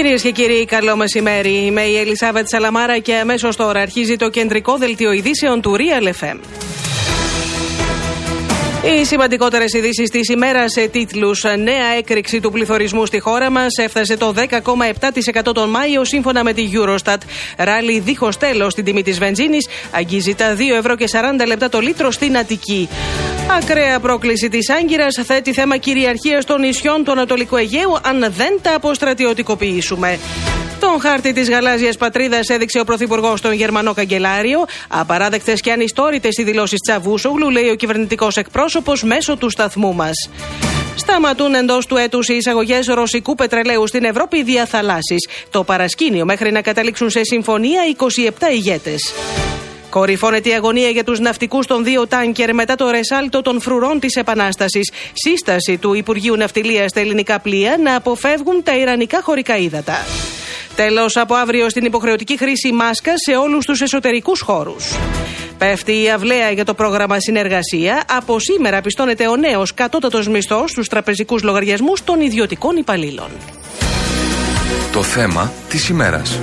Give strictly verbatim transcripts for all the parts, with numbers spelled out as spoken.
Κυρίες και κύριοι, καλό μεσημέρι. Είμαι η Ελισάβετ Σαλαμάρα και αμέσως τώρα αρχίζει το κεντρικό δελτίο ειδήσεων του Real εφ εμ. Οι σημαντικότερες ειδήσεις της ημέρας σε τίτλους. Νέα έκρηξη του πληθωρισμού στη χώρα μας έφτασε το δέκα κόμμα επτά τοις εκατό τον Μάιο σύμφωνα με τη Eurostat. Ράλι δίχως τέλος στην τιμή της βενζίνης, αγγίζει τα δύο ευρώ και σαράντα λεπτά το λίτρο στην Αττική. Ακραία πρόκληση της Άγκυρας θέτει θέμα κυριαρχίας των νησιών του Ανατολικού Αιγαίου αν δεν τα αποστρατιωτικοποιήσουμε. Τον χάρτη της γαλάζιας πατρίδας έδειξε ο Πρωθυπουργός στον Γερμανό Καγκελάριο. Απαράδεκτες και ανιστόρητες οι δηλώσεις Τσαβούσογλου, λέει ο κυβερνητικός εκπρόσωπος μέσω του σταθμού μας. Σταματούν εντός του έτους οι εισαγωγές ρωσικού πετρελαίου στην Ευρώπη δια θαλάσσης. Το παρασκήνιο μέχρι να καταλήξουν σε συμφωνία είκοσι επτά ηγέτες. Κορυφώνεται η αγωνία για τους ναυτικούς των δύο τάνκερ μετά το ρεσάλτο των φρουρών της Επανάστασης. Σύσταση του Υπουργείου Ναυτιλίας στα ελληνικά πλοία να αποφεύγουν τα ιρανικά χωρικά ύδατα. Τέλος, από αύριο στην υποχρεωτική χρήση μάσκας σε όλους τους εσωτερικούς χώρους. Πέφτει η αυλαία για το πρόγραμμα συνεργασία. Από σήμερα πιστώνεται ο νέος κατώτατος μισθός στους τραπεζικούς λογαριασμούς των ιδιωτικών υπαλλήλων. Το θέμα της ημέρας.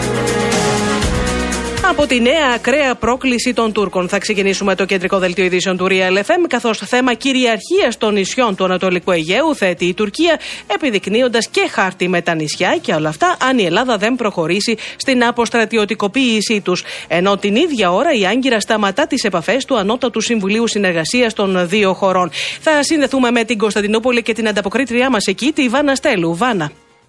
Από τη νέα ακραία πρόκληση των Τούρκων θα ξεκινήσουμε το κεντρικό δελτίο ειδήσεων του Real εφ εμ, καθώς θέμα κυριαρχίας των νησιών του Ανατολικού Αιγαίου θέτει η Τουρκία, επιδεικνύοντας και χάρτη με τα νησιά και όλα αυτά αν η Ελλάδα δεν προχωρήσει στην αποστρατιωτικοποίησή τους. Ενώ την ίδια ώρα η Άγκυρα σταματά τις επαφές του Ανώτατου Συμβουλίου Συνεργασίας των δύο χωρών. Θα συνδεθούμε με την Κωνσταντινούπολη και την ανταποκρίτριά μας εκεί, τη Βάνα Στέλου. Βάνα.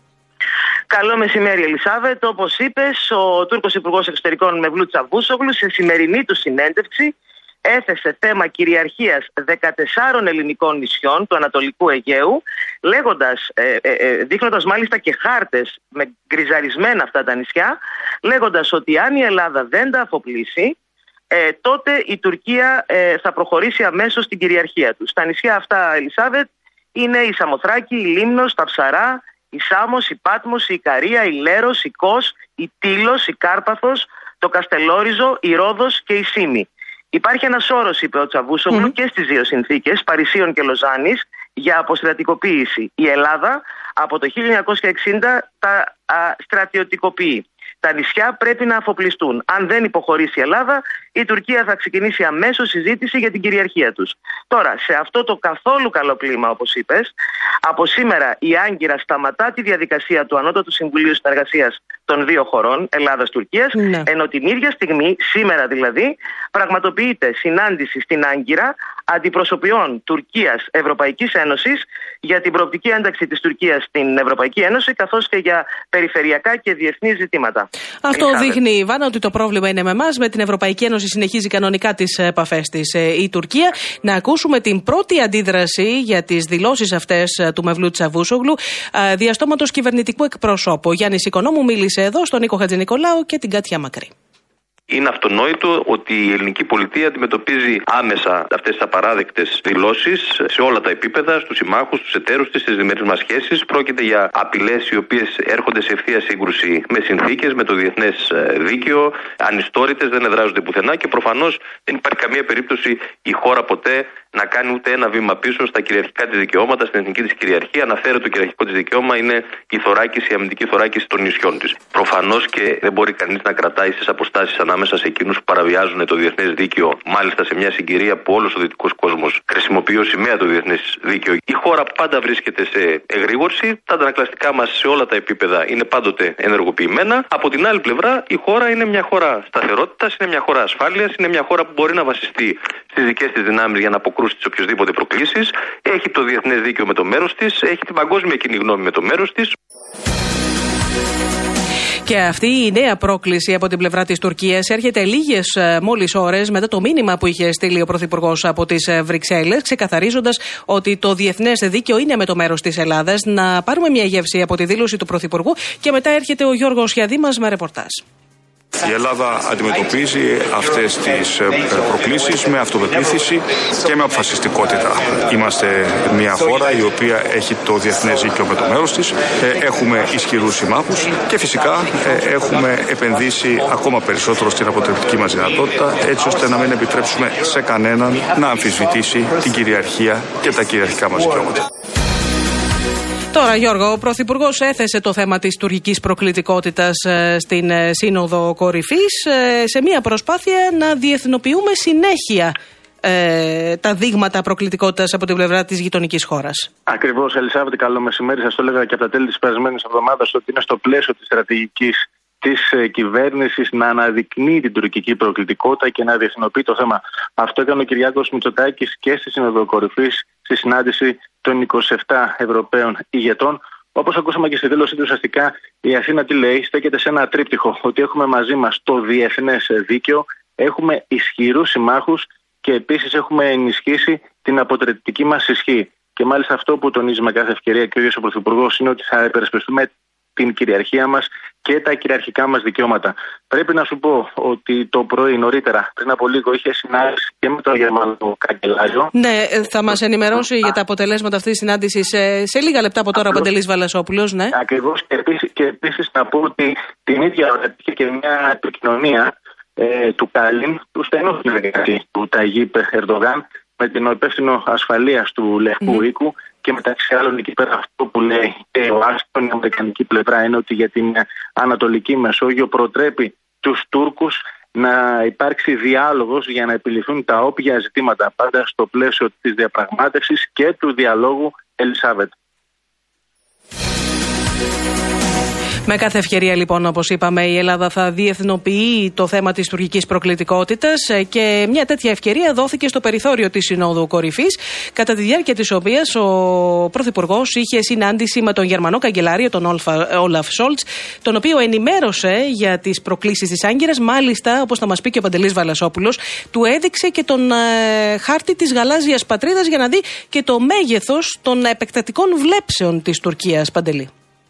Καλό μεσημέρι, Ελισάβετ. Όπως είπες, ο Τούρκος Υπουργός Εξωτερικών Μevlut Çavuşoğlu σε σημερινή του συνέντευξη έθεσε θέμα κυριαρχίας δεκατεσσάρων ελληνικών νησιών του Ανατολικού Αιγαίου, λέγοντας, ε, ε, δείχνοντας μάλιστα και χάρτες με γκριζαρισμένα αυτά τα νησιά, λέγοντας ότι αν η Ελλάδα δεν τα αφοπλίσει, ε, τότε η Τουρκία ε, θα προχωρήσει αμέσως στην κυριαρχία του. Τα νησιά αυτά, Ελισάβετ, είναι η Σαμοθράκη, η Λίμνος, τα Ψαρά, η Σάμος, η Πάτμος, η Ικαρία, η Λέρος, η Κος, η Τήλος, η Κάρπαθος, το Καστελόριζο, η Ρόδος και η Σύμη. Υπάρχει ένας όρος, είπε ο Τσαβούσογλου, mm. και στις δύο συνθήκες, Παρισίων και Λοζάνης, για αποστρατικοποίηση. Η Ελλάδα από το χίλια εννιακόσια εξήντα τα α, στρατιωτικοποιεί. Τα νησιά πρέπει να αφοπλιστούν. Αν δεν υποχωρήσει η Ελλάδα, η Τουρκία θα ξεκινήσει αμέσως συζήτηση για την κυριαρχία τους. Τώρα, σε αυτό το καθόλου καλό κλίμα, όπως είπες, από σήμερα η Άγκυρα σταματά τη διαδικασία του Ανώτατου Συμβουλίου Συνεργασίας των δύο χωρών, Ελλάδας-Τουρκίας, ναι. ενώ την ίδια στιγμή, σήμερα δηλαδή, πραγματοποιείται συνάντηση στην Άγκυρα αντιπροσωπιών Τουρκίας-Ευρωπαϊκής Ένωσης για την προοπτική ένταξη της Τουρκίας στην Ευρωπαϊκή Ένωση, καθώς και για περιφερειακά και διεθνή ζητήματα. Αυτό Ελισάβετ. Δείχνει, Ιβάνα, ότι το πρόβλημα είναι με εμάς. Με την Ευρωπαϊκή Ένωση συνεχίζει κανονικά τις επαφές της η Τουρκία. Να ακούσουμε την πρώτη αντίδραση για τις δηλώσεις αυτές του Mevlut Çavuşoğlu, διαστόματος κυβερνητικού εκπροσώπου. Γιάννης Οικονόμου μίλησε εδώ στον Νίκο Χατζηνικολάου και την Κάτια Μακρύ. Είναι αυτονόητο ότι η ελληνική πολιτεία αντιμετωπίζει άμεσα αυτές τις απαράδεκτες δηλώσεις σε όλα τα επίπεδα, στους συμμάχους, στους εταίρους της, στις διμερείς μας σχέσεις. Πρόκειται για απειλές οι οποίες έρχονται σε ευθεία σύγκρουση με συνθήκες, με το διεθνές δίκαιο, ανιστόρητες, δεν εδράζονται πουθενά και προφανώς δεν υπάρχει καμία περίπτωση η χώρα ποτέ να κάνει ούτε ένα βήμα πίσω στα κυριαρχικά της δικαιώματα, στην εθνική της κυριαρχία. Αναφέρεται το κυριαρχικό της δικαίωμα είναι η θωράκιση, η αμυντική θωράκιση των νησιών της. Προφανώς και δεν μπορεί κανείς να κρατάει στις αποστάσεις ανάμεσα σε εκείνους που παραβιάζουν το διεθνές δίκαιο, μάλιστα σε μια συγκυρία που όλος ο δυτικός κόσμος χρησιμοποιεί ως σημαία το διεθνές δίκαιο. Η χώρα πάντα βρίσκεται σε εγρήγορση, τα αντανακλαστικά μας σε όλα τα επίπεδα είναι πάντοτε ενεργοποιημένα. Από την άλλη πλευρά, η χώρα είναι μια χώρα σταθερότητας, είναι μια χώρα ασφάλειας, είναι μια χώρα που μπορεί να βασιστεί στις δικές της δυνάμεις για να αποκρούσει τις οποιοσδήποτε προκλήσεις. Έχει το διεθνές δίκαιο με το μέρος της, έχει την παγκόσμια κοινή γνώμη με το μέρος της. Και αυτή η νέα πρόκληση από την πλευρά της Τουρκίας έρχεται λίγες μόλις ώρες μετά το μήνυμα που είχε στείλει ο Πρωθυπουργός από τις Βρυξέλλες, ξεκαθαρίζοντας ότι το διεθνές δίκαιο είναι με το μέρος της Ελλάδας. Να πάρουμε μια γεύση από τη δήλωση του Πρωθυπουργού και μετά έρχεται ο Γιώργος Χιαδήμας με ρεπορτάζ. Η Ελλάδα αντιμετωπίζει αυτές τις προκλήσεις με αυτοπεποίθηση και με αποφασιστικότητα. Είμαστε μια χώρα η οποία έχει το διεθνές δίκαιο με το μέρος της, έχουμε ισχυρούς συμμάχους και φυσικά έχουμε επενδύσει ακόμα περισσότερο στην αποτρεπτική μας δυνατότητα, έτσι ώστε να μην επιτρέψουμε σε κανέναν να αμφισβητήσει την κυριαρχία και τα κυριαρχικά μας δικαιώματα. Τώρα, Γιώργο, ο Πρωθυπουργός έθεσε το θέμα της τουρκικής προκλητικότητας στην Σύνοδο Κορυφής σε μια προσπάθεια να διεθνοποιούμε συνέχεια ε, τα δείγματα προκλητικότητας από την πλευρά της γειτονικής χώρας. Ακριβώς, Ελισάβετ, καλό μεσημέρι. Σας το έλεγα και από τα τέλη της περασμένης εβδομάδας ότι είναι στο πλαίσιο της στρατηγικής της κυβέρνησης να αναδεικνύει την τουρκική προκλητικότητα και να διεθνοποιεί το θέμα. Αυτό έκανε ο Κυριάκος Μητσοτάκης και στη Σύνοδο Κορυφής, στη συνάντηση των είκοσι επτά Ευρωπαίων ηγετών. Όπως ακούσαμε και στη δήλωσή του, ουσιαστικά η Αθήνα τι λέει, στέκεται σε ένα τρίπτυχο, ότι έχουμε μαζί μας το διεθνές δίκαιο, έχουμε ισχυρούς συμμάχους και επίσης έχουμε ενισχύσει την αποτρεπτική μας ισχύ. Και μάλιστα αυτό που τονίζει με κάθε ευκαιρία και ο ίδιος ο Πρωθυπουργός είναι ότι θα υπερασπιστούμε την κυριαρχία μας και τα κυριαρχικά μας δικαιώματα. Πρέπει να σου πω ότι το πρωί νωρίτερα, πριν από λίγο, είχε συνάντηση και με τον Γερμανό καγκελάριο. Ναι, θα μας ενημερώσει για τα αποτελέσματα αυτής της συνάντησης σε, σε λίγα λεπτά από τώρα ο Παντελής Βαλασόπουλος. Ναι. Ακριβώς, και επίσης, και επίσης να πω ότι την ίδια ώρα υπήρχε και μια επικοινωνία ε, του Κάλιν, του στενού συνεργάτη του Ταγίπ Ερντογάν, με την υπεύθυνο ασφαλείας του Λευκού mm. Οίκου. Και μεταξύ άλλων εκεί πέρα αυτό που λέει και ο Άστον, η αμερικανική πλευρά, είναι ότι για την Ανατολική Μεσόγειο προτρέπει τους Τούρκους να υπάρξει διάλογος για να επιληθούν τα όποια ζητήματα, πάντα στο πλαίσιο της διαπραγμάτευσης και του διαλόγου, Ελισάβετ. Με κάθε ευκαιρία, λοιπόν, όπως είπαμε, η Ελλάδα θα διεθνοποιεί το θέμα της τουρκικής προκλητικότητας και μια τέτοια ευκαιρία δόθηκε στο περιθώριο της Συνόδου Κορυφής, κατά τη διάρκεια της οποίας ο Πρωθυπουργός είχε συνάντηση με τον Γερμανό καγκελάριο, τον Όλαφ Σόλτς, τον οποίο ενημέρωσε για τις προκλήσεις της Άγκυρας. Μάλιστα, όπως θα μας πει και ο Παντελής Βαλασόπουλος, του έδειξε και τον ε, χάρτη της γαλάζιας πατρίδας για να δει και το μέγεθος των επεκτατικών βλέψεων της Τουρκίας. Παντελή.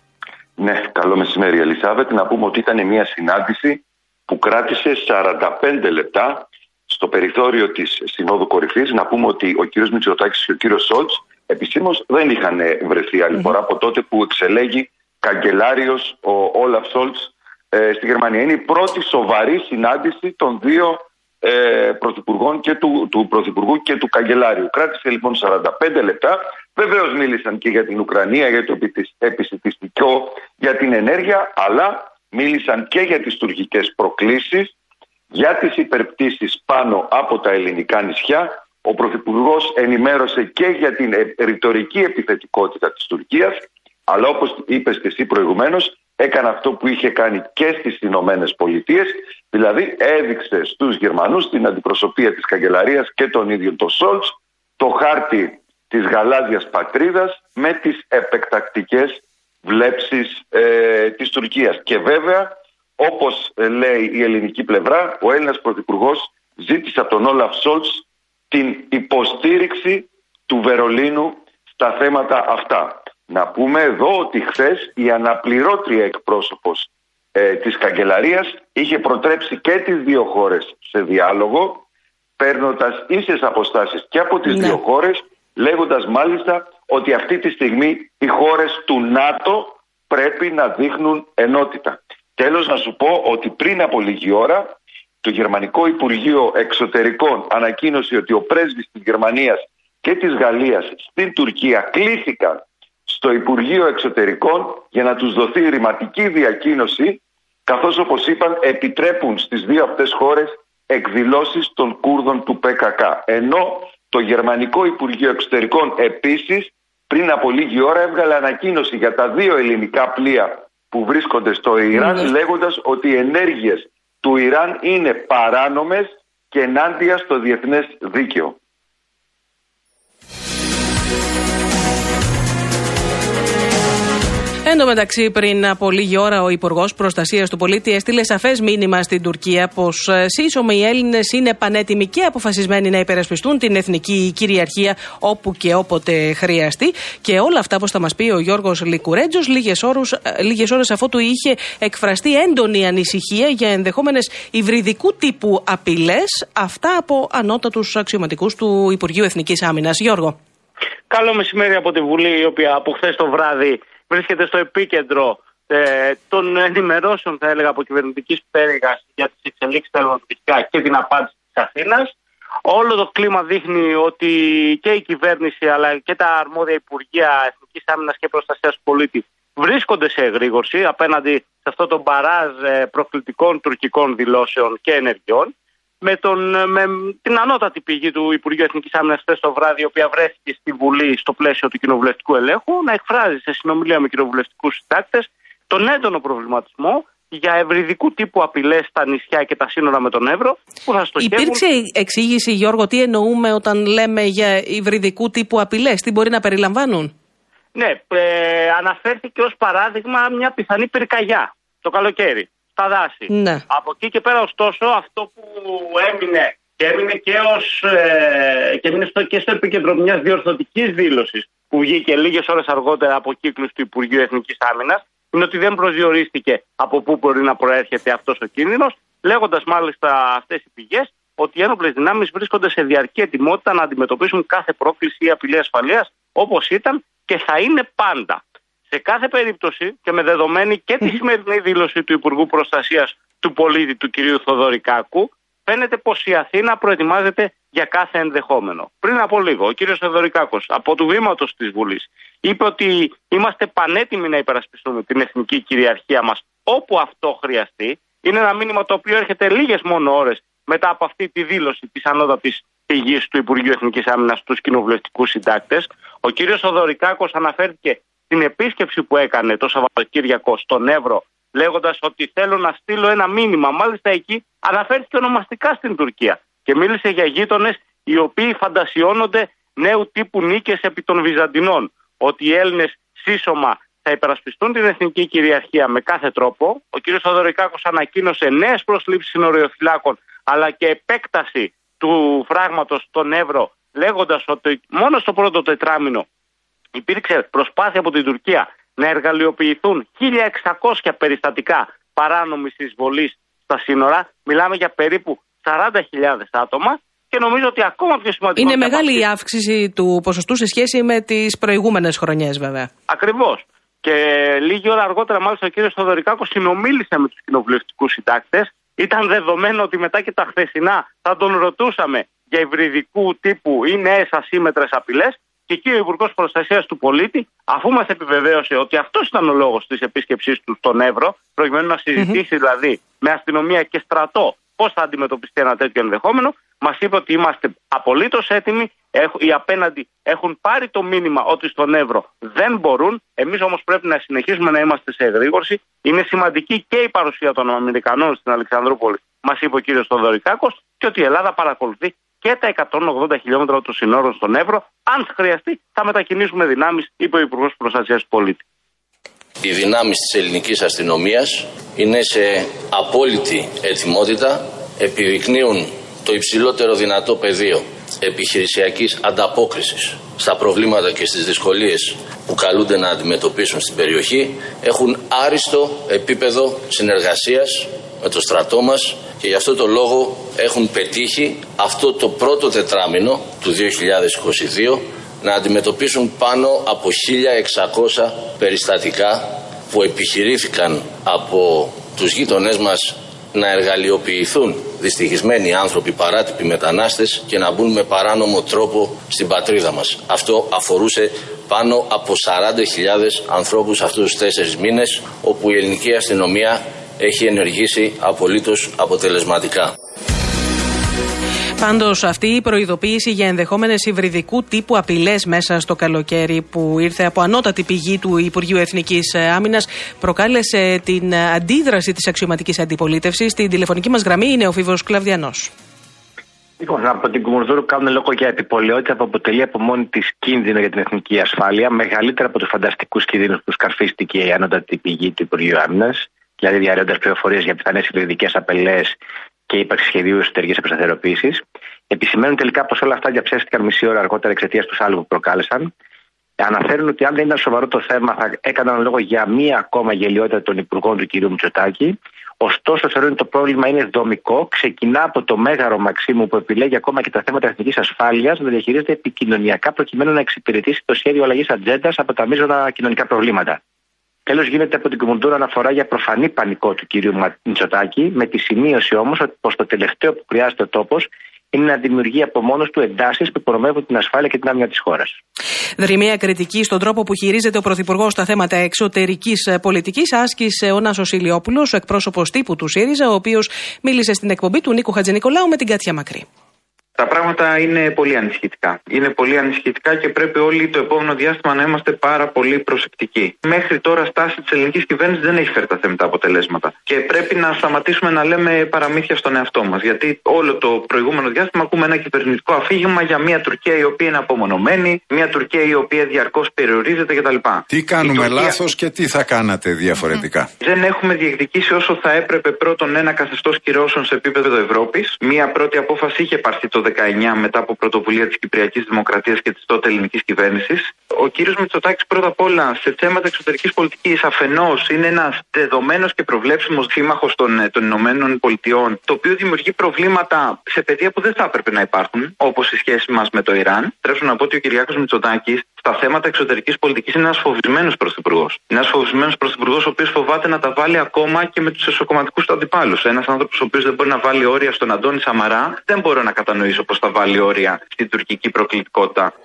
Ναι, καλό μεσημέρι, Ελισάβετ. Να πούμε ότι ήταν μια συνάντηση που κράτησε σαράντα πέντε λεπτά στο περιθώριο της Συνόδου Κορυφής. Να πούμε ότι ο κύριος Μητσοτάκης και ο κύριος Σόλτς επισήμως δεν είχαν βρεθεί άλλη φορά από τότε που εξελέγει καγκελάριος ο Όλαφ Σόλτς ε, στη Γερμανία. Είναι η πρώτη σοβαρή συνάντηση των δύο ε, πρωθυπουργών και του, του πρωθυπουργού και του καγκελάριου. Κράτησε λοιπόν σαράντα πέντε λεπτά. Βεβαίως μίλησαν και για την Ουκρανία, για το επισητιστικό, για την ενέργεια, αλλά μίλησαν και για τις τουρκικές προκλήσεις, για τις υπερπτήσεις πάνω από τα ελληνικά νησιά. Ο Πρωθυπουργός ενημέρωσε και για την ρητορική επιθετικότητα της Τουρκίας, αλλά όπως είπες και εσύ προηγουμένως, έκανε αυτό που είχε κάνει και στις Ηνωμένες Πολιτείες, δηλαδή έδειξε στους Γερμανούς την αντιπροσωπεία της καγκελαρίας και τον ίδιο τον Σόλτς, το χάρτη της γαλάζιας πατρίδας με τις επεκτακτικές βλέψεις ε, της Τουρκίας. Και βέβαια, όπως ε, λέει η ελληνική πλευρά, ο Έλληνας Πρωθυπουργός ζήτησε από τον Όλαφ Σόλτς την υποστήριξη του Βερολίνου στα θέματα αυτά. Να πούμε εδώ ότι χθες η αναπληρώτρια εκπρόσωπος ε, της καγκελαρίας είχε προτρέψει και τις δύο χώρες σε διάλογο, παίρνοντας ίσες αποστάσεις και από τις ναι. δύο χώρες, λέγοντας μάλιστα ότι αυτή τη στιγμή οι χώρες του ΝΑΤΟ πρέπει να δείχνουν ενότητα. Τέλος, να σου πω ότι πριν από λίγη ώρα το Γερμανικό Υπουργείο Εξωτερικών ανακοίνωσε ότι ο πρέσβης της Γερμανίας και της Γαλλίας στην Τουρκία κλήθηκαν στο Υπουργείο Εξωτερικών για να τους δοθεί ρηματική διακοίνωση, καθώς όπως είπαν επιτρέπουν στις δύο αυτές χώρες εκδηλώσεις των Κούρδων του Πε Κα Κα. Ενώ το Γερμανικό Υπουργείο Εξωτερικών επίσης πριν από λίγη ώρα έβγαλε ανακοίνωση για τα δύο ελληνικά πλοία που βρίσκονται στο Ιράν, mm. λέγοντας ότι οι ενέργειες του Ιράν είναι παράνομες και ενάντια στο διεθνές δίκαιο. Εν τω μεταξύ, πριν από λίγη ώρα, ο Υπουργός Προστασίας του Πολίτη έστειλε σαφές μήνυμα στην Τουρκία πως σύσσωμοι οι Έλληνες είναι πανέτοιμοι και αποφασισμένοι να υπερασπιστούν την εθνική κυριαρχία όπου και όποτε χρειαστεί. Και όλα αυτά, όπως θα μας πει ο Γιώργος Λικουρέτζος, λίγες ώρες, λίγες ώρες αφότου είχε εκφραστεί έντονη ανησυχία για ενδεχόμενες υβριδικού τύπου απειλές, αυτά από ανώτατους αξιωματικούς του Υπουργείου Εθνικής Άμυνας. Γιώργο. Καλό μεσημέρι από τη Βουλή, η οποία από χθες το βράδυ βρίσκεται στο επίκεντρο ε, των ενημερώσεων, θα έλεγα, από κυβερνητικής πτέρυγας για τις εξελίξεις στα αεροναυτικά και την απάντηση της Αθήνας. Όλο το κλίμα δείχνει ότι και η κυβέρνηση αλλά και τα αρμόδια Υπουργεία Εθνικής Άμυνας και Προστασίας του Πολίτη βρίσκονται σε εγρήγορση απέναντι σε αυτό το μπαράζ προκλητικών τουρκικών δηλώσεων και ενεργειών. Με, τον, με την ανώτατη πηγή του Υπουργείου Εθνικής Άμυνας χθες το βράδυ, η οποία βρέθηκε στη Βουλή στο πλαίσιο του κοινοβουλευτικού ελέγχου, να εκφράζει σε συνομιλία με κοινοβουλευτικούς συντάκτες τον έντονο προβληματισμό για ευρυδικού τύπου απειλές στα νησιά και τα σύνορα με τον Εύρο που θα στοχεύουν. Υπήρξε εξήγηση, Γιώργο, τι εννοούμε όταν λέμε για υβριδικού τύπου απειλές, τι μπορεί να περιλαμβάνουν? Ναι, ε, αναφέρθηκε ως παράδειγμα μια πιθανή πυρκαγιά το καλοκαίρι στα δάση. Ναι. Από εκεί και πέρα, ωστόσο, αυτό που έμεινε και έμεινε και, ως, ε, και, έμεινε στο, και στο επίκεντρο μιας διορθωτικής δήλωσης που βγήκε λίγες ώρες αργότερα από κύκλους του Υπουργείου Εθνικής Άμυνας, είναι ότι δεν προσδιορίστηκε από πού μπορεί να προέρχεται αυτός ο κίνδυνος, λέγοντας μάλιστα αυτές οι πηγές ότι οι ένοπλες δυνάμεις βρίσκονται σε διαρκή ετοιμότητα να αντιμετωπίσουν κάθε πρόκληση ή απειλή ασφαλείας, όπως ήταν και θα είναι πάντα. Σε κάθε περίπτωση και με δεδομένη και τη σημερινή δήλωση του Υπουργού Προστασίας του Πολίτη, του κ. Θοδωρικάκου, φαίνεται πως η Αθήνα προετοιμάζεται για κάθε ενδεχόμενο. Πριν από λίγο, ο κ. Θοδωρικάκος από του βήματος της Βουλής είπε ότι είμαστε πανέτοιμοι να υπερασπιστούμε την εθνική κυριαρχία μας όπου αυτό χρειαστεί. Είναι ένα μήνυμα το οποίο έρχεται λίγες μόνο ώρες μετά από αυτή τη δήλωση της ανώτατης πηγής του Υπουργείου Εθνικής Άμυνας στους κοινοβουλευτικούς συντάκτες. Ο κ. Θοδωρικάκος αναφέρθηκε την επίσκεψη που έκανε το Σαββατοκύριακο στον Εύρο, λέγοντας ότι θέλω να στείλω ένα μήνυμα. Μάλιστα εκεί αναφέρθηκε ονομαστικά στην Τουρκία και μίλησε για γείτονες οι οποίοι φαντασιώνονται νέου τύπου νίκες επί των Βυζαντινών. Ότι οι Έλληνες σύσσωμα θα υπερασπιστούν την εθνική κυριαρχία με κάθε τρόπο. Ο κ. Θοδωρικάκος ανακοίνωσε νέες προσλήψεις συνοριοφυλάκων αλλά και επέκταση του φράγματος στον Εύρο, λέγοντας ότι μόνο στο πρώτο τετράμινο υπήρξε προσπάθεια από την Τουρκία να εργαλειοποιηθούν χίλια εξακόσια περιστατικά παράνομης εισβολής στα σύνορα. Μιλάμε για περίπου σαράντα χιλιάδες άτομα και νομίζω ότι ακόμα πιο σημαντικό... Είναι μεγάλη η αύξηση του ποσοστού σε σχέση με τις προηγούμενες χρονιές, βέβαια. Ακριβώς. Και λίγη ώρα αργότερα μάλιστα ο κ. Θοδωρικάκος συνομίλησε με τους κοινοβουλευτικούς συντάκτες. Ήταν δεδομένο ότι μετά και τα χθεσινά θα τον ρωτούσαμε για υβριδικού τύπου ή νέες ασύμμετρες απειλές. Και εκεί ο Υπουργός Προστασίας του Πολίτη, αφού μας επιβεβαίωσε ότι αυτός ήταν ο λόγος της επίσκεψής του στον Εύρο, προκειμένου να συζητήσει mm-hmm. δηλαδή με αστυνομία και στρατό πώς θα αντιμετωπιστεί ένα τέτοιο ενδεχόμενο, μας είπε ότι είμαστε απολύτως έτοιμοι. Οι απέναντι έχουν πάρει το μήνυμα ότι στον Εύρο δεν μπορούν. Εμείς όμως πρέπει να συνεχίσουμε να είμαστε σε εγρήγορση. Είναι σημαντική και η παρουσία των Αμερικανών στην Αλεξανδρούπολη, μας είπε ο κ. Θοδωρικάκος, και ότι η Ελλάδα παρακολουθεί και τα εκατόν ογδόντα χιλιόμετρα των συνόρων στον Εύρο. Αν χρειαστεί, θα μετακινήσουμε δυνάμεις, είπε ο Υπουργός Προστασίας του Πολίτη. Οι δυνάμεις της ελληνικής αστυνομίας είναι σε απόλυτη ετοιμότητα, επιδεικνύουν το υψηλότερο δυνατό πεδίο επιχειρησιακής ανταπόκρισης στα προβλήματα και στις δυσκολίες που καλούνται να αντιμετωπίσουν στην περιοχή, έχουν άριστο επίπεδο συνεργασίας με το στρατό μας και γι' αυτό το λόγο έχουν πετύχει αυτό το πρώτο τετράμινο του δύο χιλιάδες είκοσι δύο να αντιμετωπίσουν πάνω από χίλια εξακόσια περιστατικά που επιχειρήθηκαν από τους γείτονές μας να εργαλειοποιηθούν δυστυχισμένοι άνθρωποι, παράτυποι μετανάστες και να μπουν με παράνομο τρόπο στην πατρίδα μας. Αυτό αφορούσε πάνω από σαράντα χιλιάδες ανθρώπους αυτούς τους τέσσερις μήνες, όπου η ελληνική αστυνομία έχει ενεργήσει απολύτως αποτελεσματικά. Πάντως αυτή η προειδοποίηση για ενδεχόμενες υβριδικού τύπου απειλές μέσα στο καλοκαίρι που ήρθε από ανώτατη πηγή του Υπουργείου Εθνικής Άμυνας προκάλεσε την αντίδραση της αξιωματικής αντιπολίτευσης. Στην τηλεφωνική μας γραμμή είναι ο Φίβος Κλαβδιανός. Λοιπόν, από την Κουμουνδούρου κάνουν λόγο για επιπολαιότητα που αποτελεί από μόνη της κίνδυνο για την εθνική ασφάλεια, μεγαλύτερα από τους φανταστικούς κινδύνους που σκαρφίστηκε η ανώτατη πηγή του Υπουργείου Άμυνας, δηλαδή διαρρέοντας πληροφορίες για πιθανές υβριδικές απειλές και ύπαρξη σχεδίου εσωτερικής αποσταθεροποίησης. Επισημαίνουν τελικά πως όλα αυτά διαψεύστηκαν μισή ώρα αργότερα εξαιτίας του σάλβου που προκάλεσαν. Αναφέρουν ότι αν δεν ήταν σοβαρό το θέμα, θα έκαναν λόγο για μία ακόμα γελιότητα των υπουργών του κ. Μητσοτάκη. Ωστόσο, θεωρούν ότι το πρόβλημα είναι δομικό. Ξεκινά από το μέγαρο Μαξίμου που επιλέγει ακόμα και τα θέματα εθνικής ασφάλειας να διαχειρίζεται επικοινωνιακά προκειμένου να εξυπηρετήσει το σχέδιο αλλαγής ατζέντας από τα μείζωνα κοινωνικά προβλήματα. Τέλος, γίνεται από την Κουμουνδούρα αναφορά για προφανή πανικό του κ. Μητσοτάκη, με τη σημείωση όμως πως το τελευταίο που χρειάζεται ο τόπος είναι να δημιουργεί από μόνος του εντάσεις που υπονομεύουν την ασφάλεια και την άμυνα της χώρας. Δρυμία κριτική στον τρόπο που χειρίζεται ο Πρωθυπουργός στα θέματα εξωτερικής πολιτικής άσκησε ο Νάσος Ηλιόπουλος, ο εκπρόσωπος τύπου του ΣΥΡΙΖΑ, ο οποίος μίλησε στην εκπομπή του Νίκου Χατζηνικολάου με την Κάτια Μακρύ. Τα πράγματα είναι πολύ ανησυχητικά. Είναι πολύ ανησυχητικά και πρέπει όλοι το επόμενο διάστημα να είμαστε πάρα πολύ προσεκτικοί. Μέχρι τώρα στάση της ελληνικής κυβέρνησης δεν έχει φέρει τα θέμητα αποτελέσματα. Και πρέπει να σταματήσουμε να λέμε παραμύθια στον εαυτό μας. Γιατί όλο το προηγούμενο διάστημα ακούμε ένα κυβερνητικό αφήγημα για μια Τουρκία η οποία είναι απομονωμένη, μια Τουρκία η οποία διαρκώς περιορίζεται κτλ. Τι κάνουμε Τουρκία... λάθος και τι θα κάνατε διαφορετικά. Mm-hmm. Δεν έχουμε διεκδικήσει όσο θα έπρεπε πρώτον ένα καθεστώς κυρώσεων σε επίπεδο Ευρώπης. Μια πρώτη απόφαση είχε πάρθει το δεκαεννιά μετά από πρωτοβουλία της Κυπριακής Δημοκρατίας και της τότε ελληνικής κυβέρνησης. Ο κύριος Μητσοτάκης πρώτα απ' όλα σε θέματα εξωτερικής πολιτικής αφενός είναι ένας δεδομένος και προβλέψιμος σύμμαχος των, των Ηνωμένων Πολιτειών, το οποίο δημιουργεί προβλήματα σε πεδία που δεν θα έπρεπε να υπάρχουν, όπως η σχέση μας με το Ιράν. Τρέψω να πω ότι ο Κυριάκος Μητσοτάκης στα θέματα εξωτερικής πολιτικής είναι ένας φοβισμένος πρωθυπουργός. Είναι ένας φοβισμένος πρωθυπουργός ο οποίος φοβάται να τα βάλει ακόμα και με τους εσωκομματικούς του αντιπάλους. Ένας άνθρωπος ο οποίος δεν μπορεί να βάλει όρια στον Αντώνη Σαμαρά, δεν μπορώ να κατανοήσω πώς θα βάλει όρια στην τουρκική προκλητικότητα.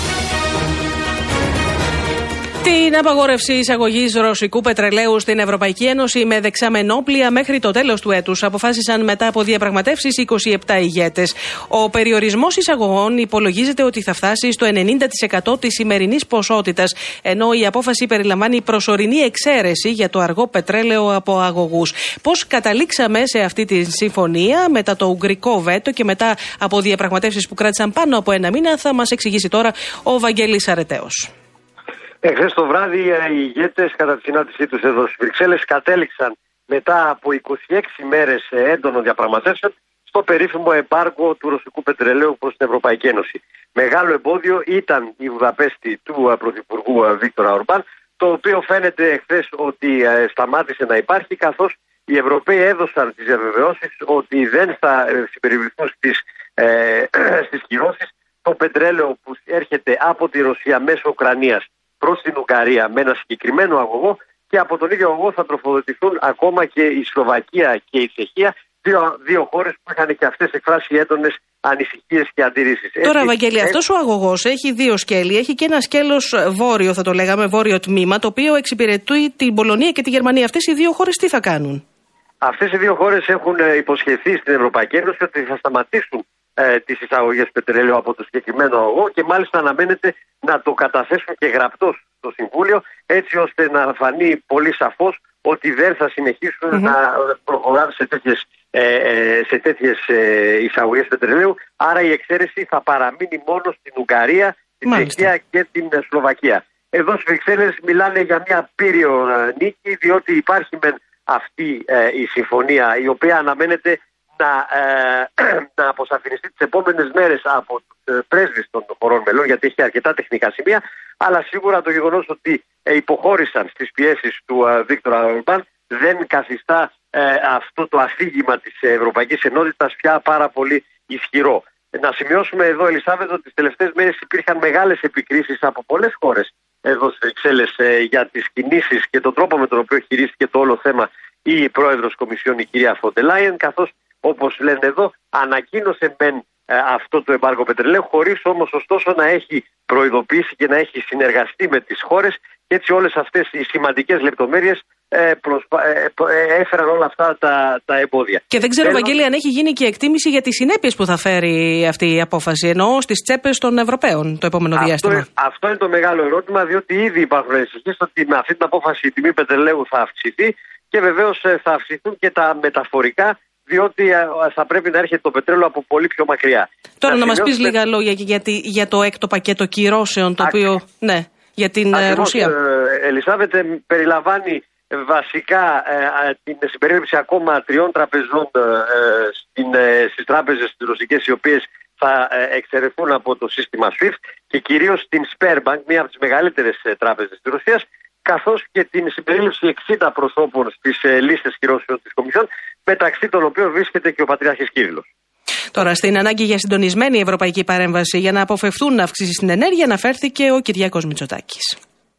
Την απαγόρευση εισαγωγής ρωσικού πετρελαίου στην Ευρωπαϊκή Ένωση με δεξαμενόπλια μέχρι το τέλος του έτους αποφάσισαν μετά από διαπραγματεύσεις είκοσι επτά ηγέτες. Ο περιορισμός εισαγωγών υπολογίζεται ότι θα φτάσει στο ενενήντα τοις εκατό της σημερινής ποσότητας, ενώ η απόφαση περιλαμβάνει προσωρινή εξαίρεση για το αργό πετρέλαιο από αγωγούς. Πώς καταλήξαμε σε αυτή τη συμφωνία μετά το ουγγρικό βέτο και μετά από διαπραγματεύσεις που κράτησαν πάνω από ένα μήνα, θα μας εξηγήσει τώρα ο Βαγγέλης Αρετέος. Εχθές το βράδυ οι ηγέτες κατά τη συνάντησή τους εδώ στις Βρυξέλλες κατέληξαν μετά από είκοσι έξι μέρες έντονων διαπραγματεύσεων στο περίφημο εμπάργκο του ρωσικού πετρελαίου προς την Ευρωπαϊκή Ένωση. Μεγάλο εμπόδιο ήταν η Βουδαπέστη του Πρωθυπουργού Βίκτορα Ορμπάν, το οποίο φαίνεται εχθές ότι σταμάτησε να υπάρχει, καθώς οι Ευρωπαίοι έδωσαν τις διαβεβαιώσεις ότι δεν θα συμπεριληφθούν στις, ε, στις κυρώσεις το πετρέλαιο που έρχεται από τη Ρωσία μέσω Ουκρανίας προς την Ουγγαρία με ένα συγκεκριμένο αγωγό, και από τον ίδιο αγωγό θα τροφοδοτηθούν ακόμα και η Σλοβακία και η Τσεχία, δύο, δύο χώρες που είχαν και αυτές εκφράσει έντονες ανησυχίες και αντιρρήσεις. Τώρα, Έτσι, Βαγγέλη, έτσι... αυτός ο αγωγός έχει δύο σκέλη. Έχει και ένα σκέλος βόρειο, θα το λέγαμε, βόρειο τμήμα, το οποίο εξυπηρετεί την Πολωνία και τη Γερμανία. Αυτές οι δύο χώρες τι θα κάνουν? Αυτές οι δύο χώρες έχουν υποσχεθεί στην Ευρωπαϊκή Ένωση ότι θα σταματήσουν ε, τις εισαγωγές πετρελαίου από το συγκεκριμένο αγωγό, και μάλιστα αναμένεται να το καταθέσουν και γραπτός στο Συμβούλιο, έτσι ώστε να φανεί πολύ σαφώς ότι δεν θα συνεχίσουν mm-hmm. να προχωράνε σε τέτοιες, ε, σε τέτοιες ε, εισαγωγές πετρελαίου. Άρα η εξαίρεση θα παραμείνει μόνο στην Ουγγαρία, την Τσεχία και την Σλοβακία. Εδώ στις Βρυξέλλες μιλάνε για μια πύριο νίκη, διότι υπάρχει μεν αυτή ε, η συμφωνία, η οποία αναμένεται να, ε, να αποσαφινιστεί τις επόμενες μέρες από τους ε, πρέσβεις των χωρών μελών, γιατί έχει αρκετά τεχνικά σημεία, αλλά σίγουρα το γεγονός ότι ε, υποχώρησαν στις πιέσεις του ε, Βίκτορα Ορμπάν δεν καθιστά ε, αυτό το αφήγημα της Ευρωπαϊκής Ενότητας πια πάρα πολύ ισχυρό. Να σημειώσουμε εδώ, Ελισάβετ, ότι τις τελευταίες μέρες υπήρχαν μεγάλες επικρίσεις από πολλές χώρες εδώ στις Βρυξέλλες ε, για τις κινήσεις και τον τρόπο με τον οποίο χειρίστηκε το όλο θέμα η πρόεδρος Κομισιόν, η κυρία Φον ντερ Λάιεν, καθώς, όπως λένε εδώ, ανακοίνωσε μεν ε, αυτό το εμπάργο πετρελαίου, χωρίς όμως ωστόσο να έχει προειδοποιήσει και να έχει συνεργαστεί με τις χώρες, και έτσι όλες αυτές οι σημαντικές λεπτομέρειες ε, προσπα... ε, ε, έφεραν όλα αυτά τα, τα εμπόδια. Και δεν ξέρω, Θέλω... Βαγγέλη, αν έχει γίνει και εκτίμηση για τις συνέπειες που θα φέρει αυτή η απόφαση, εννοώ στις τσέπες των Ευρωπαίων το επόμενο αυτό, διάστημα. Αυτό είναι το μεγάλο ερώτημα, διότι ήδη υπάρχουν ανησυχίες ότι με αυτή την απόφαση η τιμή πετρελαίου θα αυξηθεί, και βεβαίως θα αυξηθούν και τα μεταφορικά, διότι θα πρέπει να έρχεται το πετρέλαιο από πολύ πιο μακριά. Τώρα να, να μας πεις λίγα λόγια για, τη, για το έκτο πακέτο κυρώσεων, το Ά, οποίο, ναι, για την Ακριβώς, Ρωσία. Ε, Ελισάβετ, περιλαμβάνει βασικά ε, την συμπερίληψη ακόμα τριών τραπεζών ε, στην, ε, στις τράπεζες τις ρωσικές, οι οποίες θα ε, εξαιρεθούν από το σύστημα σουίφτ, και κυρίως την Sberbank, μία από τις μεγαλύτερες ε, τράπεζες της Ρωσίας, καθώς και την συμπερίληψη εξήντα προσώπων στις ε, λίστες κυρώσεων της Κομισιόν, μεταξύ των οποίων βρίσκεται και ο Πατριάρχης Κύριλλος. Τώρα, στην ανάγκη για συντονισμένη ευρωπαϊκή παρέμβαση για να αποφευθούν αυξήσεις στην ενέργεια, αναφέρθηκε ο Κυριάκος Μητσοτάκης.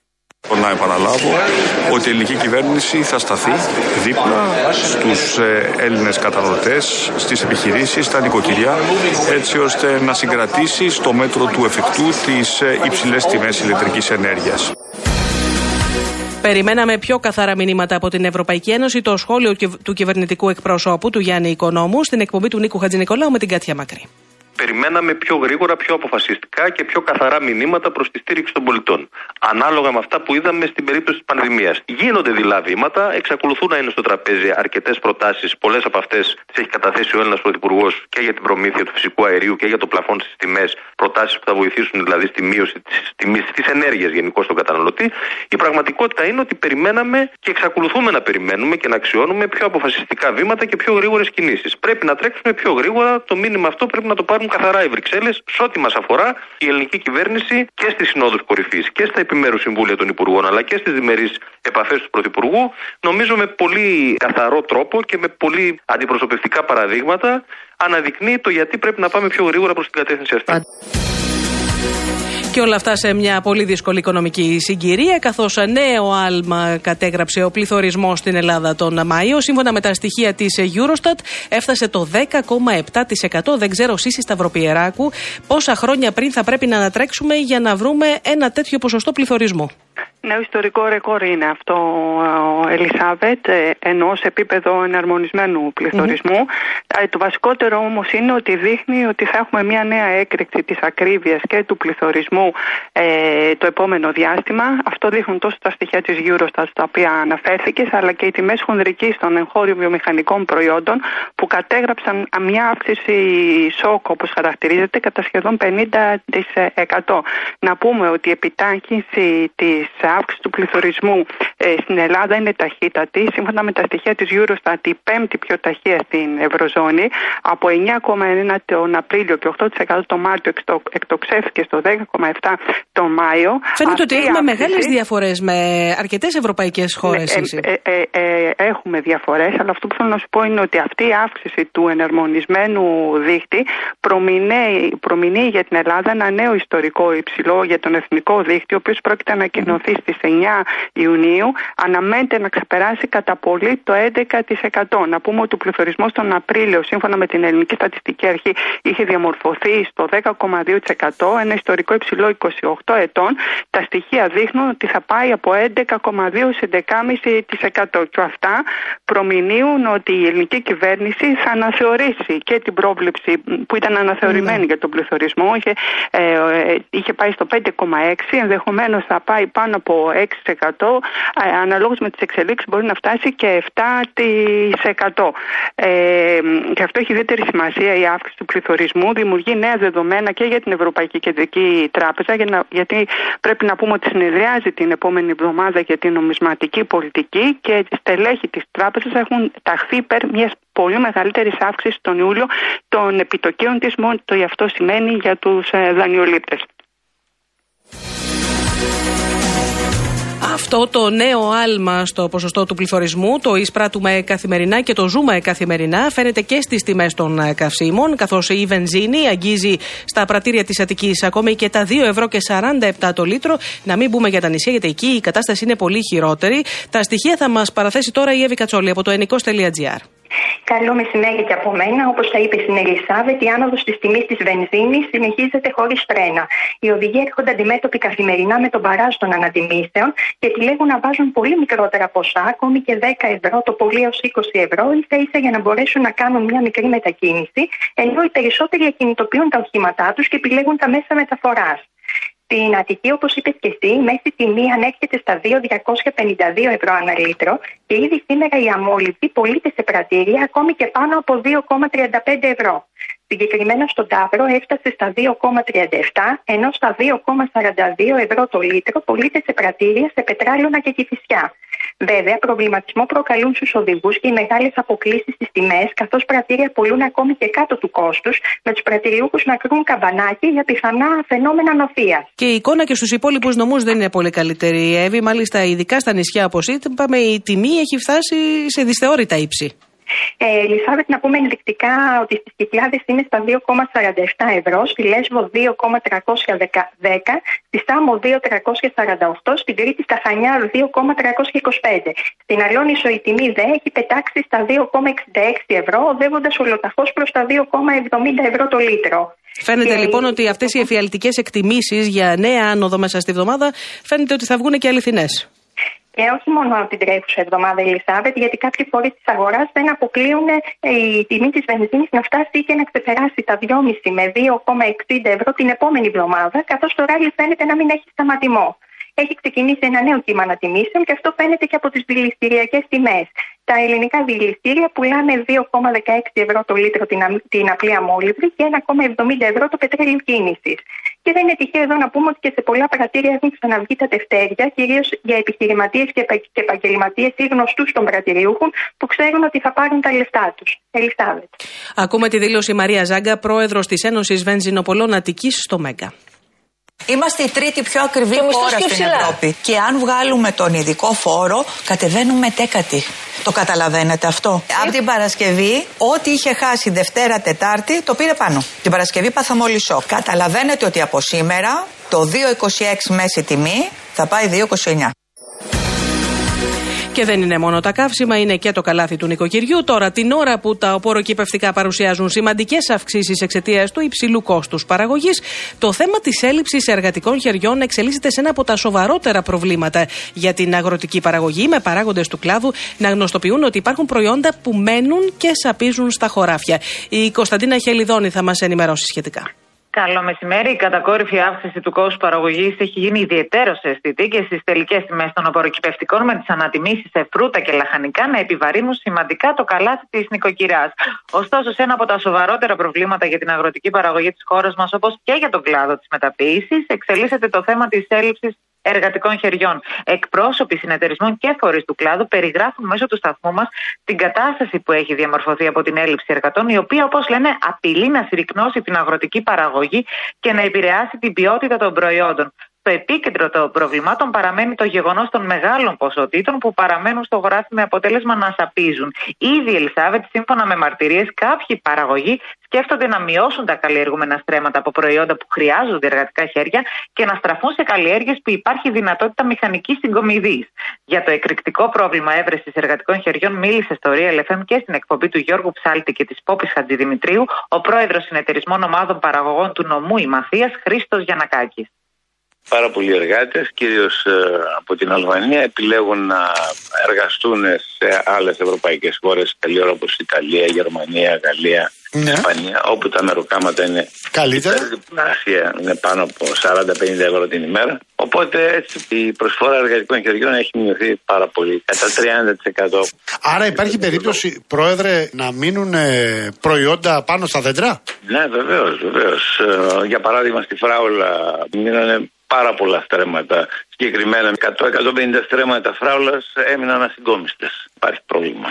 Να επαναλάβω ότι η ελληνική κυβέρνηση θα σταθεί δίπλα στους Έλληνες καταναλωτές, στις επιχειρήσεις, στα νοικοκυριά, έτσι ώστε να συγκρατήσει στο μέτρο του εφικτού τις υψηλές τιμές ηλεκτρικής ενέργειας. Περιμέναμε πιο καθαρά μηνύματα από την Ευρωπαϊκή Ένωση. Το σχόλιο του κυβερνητικού εκπροσώπου, του Γιάννη Οικονόμου, στην εκπομπή του Νίκου Χατζηνικολάου με την Κάτια Μακρύ. Περιμέναμε πιο γρήγορα, πιο αποφασιστικά και πιο καθαρά μηνύματα προς τη στήριξη των πολιτών. Ανάλογα με αυτά που είδαμε στην περίπτωση της πανδημίας. Γίνονται δειλά βήματα, εξακολουθούν να είναι στο τραπέζι αρκετές προτάσεις. Πολλές από αυτές τις έχει καταθέσει ο Έλληνας Πρωθυπουργός και για την προμήθεια του φυσικού αερίου και για το πλαφόν στις τιμές. Προτάσεις που θα βοηθήσουν δηλαδή στη μείωση της τιμής της ενέργειας γενικώς στον καταναλωτή. Η πραγματικότητα είναι ότι περιμέναμε και εξακολουθούμε να περιμένουμε και να αξιώνουμε πιο αποφασιστικά βήματα και πιο γρήγορες κινήσεις. Πρέπει να τρέξουμε πιο γρήγορα. Το μήνυμα αυτό πρέπει να το πάρουμε καθαρά οι Βρυξέλλες. Σε ό,τι μας αφορά, η ελληνική κυβέρνηση και στις συνόδους κορυφής και στα επιμέρους συμβούλια των Υπουργών αλλά και στις διμερείς επαφές του Πρωθυπουργού, νομίζω με πολύ καθαρό τρόπο και με πολύ αντιπροσωπευτικά παραδείγματα, αναδεικνύει το γιατί πρέπει να πάμε πιο γρήγορα προς την κατεύθυνση αυτή. Και όλα αυτά σε μια πολύ δύσκολη οικονομική συγκυρία, καθώς νέο άλμα κατέγραψε ο πληθωρισμός στην Ελλάδα τον Μάιο. Σύμφωνα με τα στοιχεία της Eurostat, έφτασε το δέκα κόμμα επτά τοις εκατό. Δεν ξέρω, Σύση Σταυροπιεράκου, πόσα χρόνια πριν θα πρέπει να ανατρέξουμε για να βρούμε ένα τέτοιο ποσοστό πληθωρισμού. Νέο ιστορικό ρεκόρ είναι αυτό, Ελισάβετ, ενώ σε επίπεδο εναρμονισμένου πληθωρισμού. Mm-hmm. Το βασικότερο όμως είναι ότι δείχνει ότι θα έχουμε μια νέα έκρηξη της ακρίβειας και του πληθωρισμού ε, το επόμενο διάστημα. Αυτό δείχνουν τόσο τα στοιχεία της Eurostat, τα οποία αναφέρθηκες, αλλά και οι τιμές χονδρικής των εγχώριων βιομηχανικών προϊόντων, που κατέγραψαν μια αύξηση σοκ, όπως χαρακτηρίζεται, κατά σχεδόν πενήντα τοις εκατό. Να πούμε ότι η επιτάχυνση της αύξηση του πληθωρισμού ε, στην Ελλάδα είναι ταχύτατη. Σύμφωνα με τα στοιχεία της Eurostat, η πέμπτη πιο ταχεία στην Ευρωζώνη. Από εννιά κόμμα ένα τον Απρίλιο και οκτώ τοις εκατό τον Μάρτιο εκτοξεύθηκε στο δέκα κόμμα επτά τον Μάιο. Φαίνεται ότι έχουμε αύξηση... μεγάλες διαφορές με αρκετές ευρωπαϊκές χώρες. Ε, ε, ε, ε, ε, έχουμε διαφορές, αλλά αυτό που θέλω να σου πω είναι ότι αυτή η αύξηση του εναρμονισμένου δίκτυ προμηνύει για την Ελλάδα ένα νέο ιστορικό υψηλό για τον εθνικό δίκτυο, ο οποίος πρόκειται να ανακοινωθεί στις εννιά Ιουνίου. Αναμένεται να ξεπεράσει κατά πολύ το έντεκα τοις εκατό. Να πούμε ότι ο πληθωρισμός τον Απρίλιο, σύμφωνα με την Ελληνική Στατιστική Αρχή, είχε διαμορφωθεί στο δέκα κόμμα δύο τοις εκατό, ένα ιστορικό υψηλό είκοσι οκτώ ετών. Τα στοιχεία δείχνουν ότι θα πάει από έντεκα κόμμα δύο σε έντεκα κόμμα πέντε τοις εκατό. Και αυτά προμηνύουν ότι η ελληνική κυβέρνηση θα αναθεωρήσει και την πρόβλεψη που ήταν αναθεωρημένη mm. για τον πληθωρισμό. Είχε, ε, ε, είχε πάει στο πέντε κόμμα έξι, ενδεχομένως θα πάει πάνω από έξι τοις εκατό, ε, αναλόγως με τις εξελίξεις μπορεί να φτάσει και επτά τοις εκατό. Ε, και αυτό έχει ιδιαίτερη σημασία, η αύξηση του πληθωρισμού δημιουργεί νέα δεδομένα και για την Ευρωπαϊκή Κεντρική Τράπεζα, για να, γιατί πρέπει να πούμε ότι συνεδριάζει την επόμενη εβδομάδα για την νομισματική πολιτική και οι στελέχοι της τράπεζας έχουν ταχθεί υπέρ μιας πολύ μεγαλύτερης αύξησης τον Ιούλιο των επιτοκίων της, μόνο το αυτό σημαίνει για τους ε, δανειολήπτες. Αυτό το νέο άλμα στο ποσοστό του πληθωρισμού το εισπράττουμε καθημερινά και το ζούμε καθημερινά. Φαίνεται και στις τιμές των καυσίμων, καθώς η βενζίνη αγγίζει στα πρατήρια της Αττικής ακόμη και τα δύο ευρώ και σαράντα επτά το λίτρο. Να μην πούμε για τα νησιά, γιατί εκεί η κατάσταση είναι πολύ χειρότερη. Τα στοιχεία θα μας παραθέσει τώρα η Εύη Κατσόλη από το ενικός τελεία τζι άρ. Καλό μεσημέρι και από μένα. Όπως θα είπε στην Ελισάβετ, η άνοδος της τιμής της βενζίνης συνεχίζεται χωρίς φρένα. Οι οδηγοί έρχονται αντιμέτωποι καθημερινά με τον παράζ των ανατιμήσεων και επιλέγουν να βάζουν πολύ μικρότερα ποσά, ακόμη και δέκα ευρώ, το πολύ έως είκοσι ευρώ, ίσα ίσα για να μπορέσουν να κάνουν μια μικρή μετακίνηση, ενώ οι περισσότεροι ακινητοποιούν τα οχήματά τους και επιλέγουν τα μέσα μεταφοράς. Στην Αττική, όπως είπες και εσύ, η μέση τιμή ανέρχεται στα δύο χιλιάδες διακόσια πενήντα δύο ευρώ ανά λίτρο και ήδη σήμερα οι αμόλυβοι πωλείται σε πρατήρια ακόμη και πάνω από δύο κόμμα τριάντα πέντε ευρώ. Συγκεκριμένα στον Ταύρο έφτασε στα δύο κόμμα τριάντα επτά, ενώ στα δύο κόμμα σαράντα δύο ευρώ το λίτρο πωλείται σε πρατήρια σε Πετράλωνα και Κηφισιά. Βέβαια, προβληματισμό προκαλούν στους οδηγούς και οι μεγάλες αποκλίσεις στις τιμές, καθώς πρατήρια πωλούν ακόμη και κάτω του κόστους, με τους πρατηριούχους να κρούν καμπανάκι για πιθανά φαινόμενα νοθείας. Και η εικόνα και στους υπόλοιπους νομούς δεν είναι πολύ καλύτερη, Εύη. Μάλιστα, ειδικά στα νησιά, όπως είπαμε, η τιμή έχει φτάσει σε δυσθεώρητα ύψη. Ε, Ελισάβετ, να πούμε ενδεικτικά ότι στις Κυκλάδες είναι στα δύο κόμμα σαράντα επτά ευρώ, στη Λέσβο δύο κόμμα τριακόσια δέκα, στη Σάμο δύο κόμμα τριακόσια σαράντα οκτώ, στην Κρήτη στα Χανιά δύο κόμμα τριακόσια είκοσι πέντε. Στην Αλόνησο η τιμή δε έχει πετάξει στα δύο κόμμα εξήντα έξι ευρώ, οδεύοντας ολοταχώς προς τα δύο κόμμα εβδομήντα ευρώ το λίτρο. Φαίνεται και... λοιπόν ότι αυτές οι εφιαλτικές εκτιμήσεις για νέα άνοδο μέσα στη εβδομάδα φαίνεται ότι θα βγουν και αληθινές. Και όχι μόνο από την τρέχουσα εβδομάδα, Ελισάβετ, γιατί κάποιοι φορείς της αγοράς δεν αποκλείουν η τιμή της βενζίνης να φτάσει και να ξεπεράσει τα δυόμισι με δύο κόμμα εξήντα ευρώ την επόμενη εβδομάδα, καθώς το ράλι φαίνεται να μην έχει σταματημό. Έχει ξεκινήσει ένα νέο κύμα ανατιμήσεων και αυτό φαίνεται και από τις δηληστηριακές τιμές. Τα ελληνικά δηληστήρια πουλάνε δύο κόμμα δεκαέξι ευρώ το λίτρο την, την απλή αμόλυβδη και ένα κόμμα εβδομήντα ευρώ το πετρέλαιο κίνησης. Και δεν είναι τυχαίο εδώ να πούμε ότι και σε πολλά πρατήρια έχουν ξαναβγεί τα τευτέρια, κυρίως για επιχειρηματίες και επαγγελματίες ή γνωστούς των πρατηριούχων που ξέρουν ότι θα πάρουν τα λεφτά τους. Ελισάβετ. Ακούμε τη δήλωση Μαρία Ζάγκα, πρόεδρος της Ένωσης Βενζινοπολών Αττικής στο Μέγκα. Είμαστε η τρίτη πιο ακριβή χώρα στην Ευρώπη. Και αν βγάλουμε τον ειδικό φόρο, κατεβαίνουμε τέκατη. Το καταλαβαίνετε αυτό? Από την Παρασκευή, ό,τι είχε χάσει Δευτέρα, Τετάρτη, το πήρε πάνω. Την Παρασκευή πάθαμε όλοι σοκ. Καταλαβαίνετε ότι από σήμερα το δύο κόμμα είκοσι έξι μέση τιμή θα πάει δύο κόμμα είκοσι εννιά. Και δεν είναι μόνο τα καύσιμα, είναι και το καλάθι του νοικοκυριού. Τώρα, την ώρα που τα οπωροκυπευτικά παρουσιάζουν σημαντικές αυξήσεις εξαιτίας του υψηλού κόστους παραγωγής, το θέμα της έλλειψης εργατικών χεριών εξελίσσεται σε ένα από τα σοβαρότερα προβλήματα για την αγροτική παραγωγή, με παράγοντες του κλάδου να γνωστοποιούν ότι υπάρχουν προϊόντα που μένουν και σαπίζουν στα χωράφια. Η Κωνσταντίνα Χελιδόνη θα μας ενημερώσει σχετικά. Καλό μεσημέρι. Η κατακόρυφη αύξηση του κόστου παραγωγής έχει γίνει ιδιαιτέρως αισθητή και στις τελικές τιμές των οπωροκυπευτικών, με τις ανατιμήσεις σε φρούτα και λαχανικά να επιβαρύνουν σημαντικά το καλάθι της νοικοκυράς. Ωστόσο, σε ένα από τα σοβαρότερα προβλήματα για την αγροτική παραγωγή της χώρας μας, όπως και για τον κλάδο της μεταποίησης, εξελίσσεται το θέμα της έλλειψης εργατικών χεριών. Εκπρόσωποι συνεταιρισμών και φορείς του κλάδου περιγράφουν μέσω του σταθμού μας την κατάσταση που έχει διαμορφωθεί από την έλλειψη εργατών, η οποία, όπως λένε, απειλεί να συρρικνώσει την αγροτική παραγωγή και να επηρεάσει την ποιότητα των προϊόντων. Στο επίκεντρο των προβλημάτων παραμένει το γεγονός των μεγάλων ποσοτήτων που παραμένουν στο χωράφι με αποτέλεσμα να σαπίζουν. Ήδη, Ελισάβετ, σύμφωνα με μαρτυρίες, κάποιοι παραγωγοί σκέφτονται να μειώσουν τα καλλιεργούμενα στρέμματα από προϊόντα που χρειάζονται εργατικά χέρια και να στραφούν σε καλλιέργειες που υπάρχει δυνατότητα μηχανικής συγκομιδής. Για το εκρηκτικό πρόβλημα έβρεσης εργατικών χεριών μίλησε στο Real εφ εμ και στην εκπομπή του Γιώργου Ψάλτη και της Πόπης Χατζηδημητρίου ο πρόεδρος συνεταιρισμών ομάδων παραγωγών του νομού Ημαθίας, Χρήστος Γιαννακάκης. Πάρα πολλοί εργάτες, κυρίως ε, από την Αλβανία, επιλέγουν να εργαστούν σε άλλες ευρωπαϊκές χώρες, καλή ώρα όπως Ιταλία, Γερμανία, Γαλλία, ναι. Ισπανία, όπου τα μεροκάματα είναι καλύτερα. Είναι πάνω από σαράντα με πενήντα ευρώ την ημέρα. Οπότε έτσι η προσφορά εργατικών χεριών έχει μειωθεί πάρα πολύ, κατά τριάντα τοις εκατό. Άρα υπάρχει περίπτωση, Πρόεδρε, να μείνουν ε, προϊόντα πάνω στα δέντρα? Ναι, βεβαίως, βεβαίως. Ε, για παράδειγμα, στη Φράουλα μείνανε πάρα πολλά στρέμματα. Συγκεκριμένα εκατό με εκατόν πενήντα στρέμματα φράουλας έμειναν ασυγκόμιστες. Υπάρχει πρόβλημα.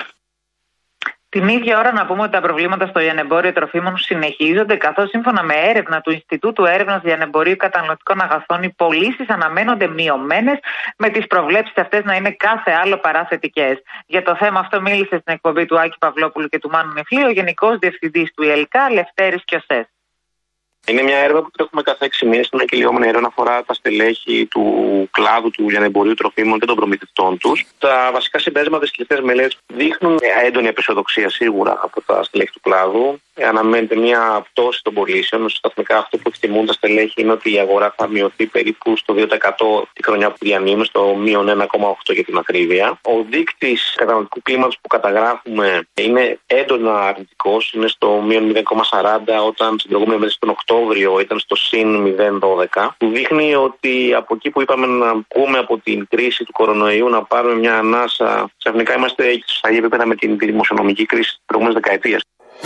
Την ίδια ώρα να πούμε ότι τα προβλήματα στο λιανεμπόριο τροφίμων συνεχίζονται, καθώς σύμφωνα με έρευνα του Ινστιτούτου Έρευνας Λιανεμπορίου Καταναλωτικών Αγαθών, οι πωλήσεις αναμένονται μειωμένες, με τις προβλέψεις αυτές να είναι κάθε άλλο παρά θετικές. Για το θέμα αυτό μίλησε στην εκπομπή του Άκη Παυλόπουλου και του Μάνου Νεφλή ο Γενικός Διευθυντής του ΙΕΛΚΑ, Λευτέρης Κιωσές. Είναι μια έρευνα που έχουμε κάθε έξι μήνες. Είναι κυλιόμενη έρευνα, αφορά τα στελέχη του κλάδου του λιανεμπορίου τροφίμων και των προμηθευτών τους. Τα βασικά συμπέρασματα στις τελευταίες μελέτες δείχνουν έντονη απεσιοδοξία σίγουρα από τα στελέχη του κλάδου. Αναμένεται μια πτώση των πωλήσεων. Σταθμικά αυτό που εκτιμούν τα στελέχη είναι ότι η αγορά θα μειωθεί περίπου στο δύο τοις εκατό τη χρονιά που διανύουμε, στο μείον ένα κόμμα οκτώ για την ακρίβεια. Ο δείκτης καταναλωτικού κλίματος που καταγράφουμε είναι έντονα αρνητικός, είναι στο μείον μηδέν κόμμα σαράντα, όταν στην προηγούμενη μέρα τον Οκτώβριο ήταν στο συν μηδέν κόμμα δώδεκα, που δείχνει ότι από εκεί που είπαμε να βγούμε από την κρίση του κορονοϊού, να πάρουμε μια ανάσα, ξαφνικά είμαστε στα ίδια επίπεδα με την δημοσιονομική κρίση της προηγούμενης δεκαετίας.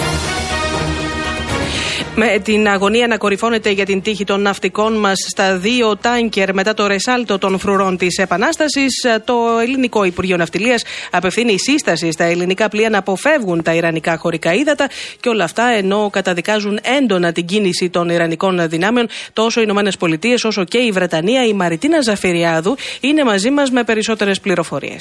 Με την αγωνία να κορυφώνεται για την τύχη των ναυτικών μας στα δύο τάνκερ μετά το ρεσάλτο των φρουρών της Επανάστασης, το Ελληνικό Υπουργείο Ναυτιλίας απευθύνει σύσταση στα ελληνικά πλοία να αποφεύγουν τα ιρανικά χωρικά ύδατα, και όλα αυτά ενώ καταδικάζουν έντονα την κίνηση των ιρανικών δυνάμεων. Τόσο οι Ηνωμένες Πολιτείες όσο και η Βρετανία. Η Μαριτίνα Ζαφυριάδου είναι μαζί μας με περισσότερες πληροφορίες.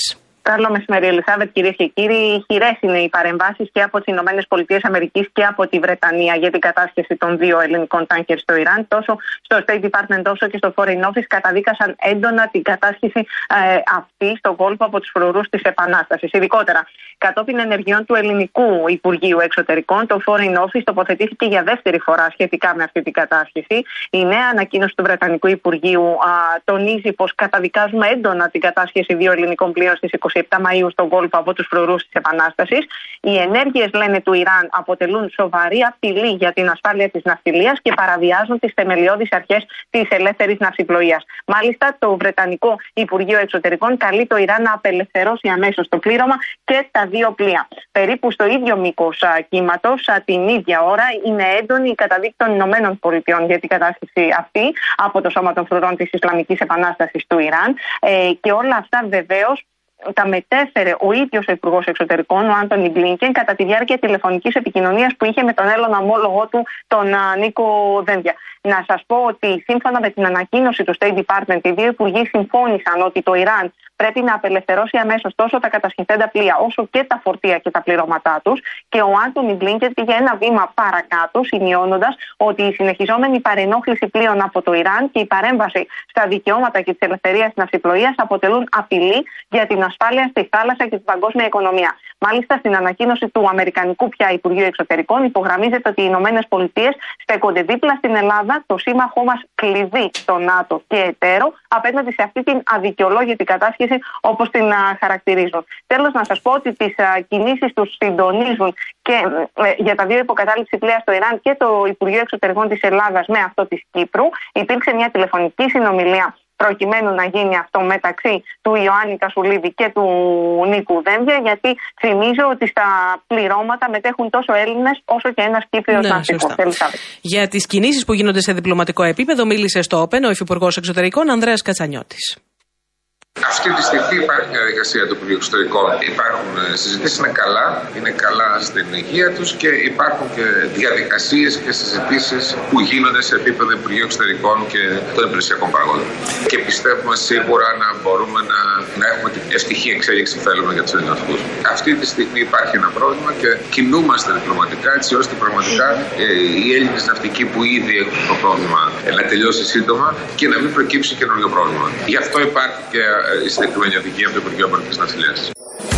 Καλό μεσημέρι, Ελισάβετ, κυρίες και κύριοι. Χειρές είναι οι παρεμβάσεις και από τις ΗΠΑ και από τη Βρετανία για την κατάσχεση των δύο ελληνικών τάνκερ στο Ιράν. Τόσο στο State Department όσο και στο Foreign Office καταδίκασαν έντονα την κατάσχεση ε, αυτή στον κόλπο από τους φρουρούς της Επανάστασης. Ειδικότερα, κατόπιν ενεργειών του ελληνικού Υπουργείου Εξωτερικών, το Foreign Office τοποθετήθηκε για δεύτερη φορά σχετικά με αυτή την κατάσχεση. Η νέα ανακοίνωση του Βρετανικού Υπουργείου α, τονίζει πως καταδικάζουμε έντονα την κατάσχεση δύο ελληνικών πλοίων στις είκοσι επτά Μαΐου στον κόλπο από τους φρουρούς της Επανάστασης. Οι ενέργειες, λένε, του Ιράν αποτελούν σοβαρή απειλή για την ασφάλεια της ναυτιλίας και παραβιάζουν τις θεμελιώδεις αρχές της ελεύθερης ναυσιπλοείας. Μάλιστα, το Βρετανικό Υπουργείο Εξωτερικών καλεί το Ιράν να απελευθερώσει αμέσως το πλήρωμα και τα δύο πλοία. Περίπου στο ίδιο μήκος κύματος, την ίδια ώρα, είναι έντονη η καταδίκη των Ηνωμένων Πολιτειών για την κατάσχεση αυτή από το Σώμα των Φρουρών της Ισλαμικής Επανάστασης του Ιράν. Ε, και όλα αυτά βεβαίως τα μετέφερε ο ίδιος ο Υπουργός Εξωτερικών, ο Άντονι Μπλίνκεν, κατά τη διάρκεια τηλεφωνικής επικοινωνίας που είχε με τον Έλλονα ομόλογο του, τον Νίκο Δένδια. Να σας πω ότι σύμφωνα με την ανακοίνωση του State Department, οι δύο υπουργοί συμφώνησαν ότι το Ιράν πρέπει να απελευθερώσει αμέσως τόσο τα κατασχεθέντα πλοία όσο και τα φορτία και τα πληρώματά τους. Και ο Άντονι Μπλίνκεν πήγε ένα βήμα παρακάτω, σημειώνοντας ότι η συνεχιζόμενη παρενόχληση πλοίων από το Ιράν και η παρέμβαση στα δικαιώματα και τη ελευθερία της ναυσιπλοείας αποτελούν απειλή για την ασφάλεια στη θάλασσα και την παγκόσμια οικονομία. Μάλιστα, στην ανακοίνωση του Αμερικανικού πια Υπουργείου Εξωτερικών υπογραμμίζεται ότι οι Ηνωμένες Πολιτείες στέκονται δίπλα στην Ελλάδα, το σύμμαχό μας κλειδί στο ΝΑΤΟ και εταίρο, απέναντι σε αυτή την αδικαιολόγητη κατάσχεση, όπως την α, χαρακτηρίζουν. Τέλος, να σας πω ότι τις κινήσεις τους συντονίζουν και ε, για τα δύο υποκατάληψη πλοία στο Ιράν και το Υπουργείο Εξωτερικών της Ελλάδας με αυτό της Κύπρου. Υπήρξε μια τηλεφωνική συνομιλία προκειμένου να γίνει αυτό μεταξύ του Ιωάννη Κασουλίδη και του Νίκου Δένδια, γιατί θυμίζω ότι στα πληρώματα μετέχουν τόσο Έλληνες όσο και ένας Κύπριος ναι, ναυτικός. Για τις κινήσεις που γίνονται σε διπλωματικό επίπεδο μίλησε στο Όπεν ο Υφυπουργός Εξωτερικών Ανδρέας Κατσανιώτης. Αυτή τη στιγμή υπάρχει μια διαδικασία του Υπουργείου Εξωτερικών. Υπάρχουν συζητήσεις, είναι καλά, είναι καλά στην υγεία τους και υπάρχουν και διαδικασίες και συζητήσεις που γίνονται σε επίπεδο Υπουργείου Εξωτερικών και των υπηρεσιακών παραγόντων. Και πιστεύουμε σίγουρα να μπορούμε να, να έχουμε την ευτυχή εξέλιξη που θέλουμε για τους ελληνικούς. Αυτή τη στιγμή υπάρχει ένα πρόβλημα και κινούμαστε διπλωματικά έτσι ώστε πραγματικά ε, οι Έλληνες ναυτικοί που ήδη έχουν το πρόβλημα ε, να τελειώσει σύντομα και να μην προκύψει καινούργιο πρόβλημα. Γι' αυτό υπάρχει και η συγκεκριμένη οδηγία από το Υπουργείο Εμπορικής Ναυτιλίας.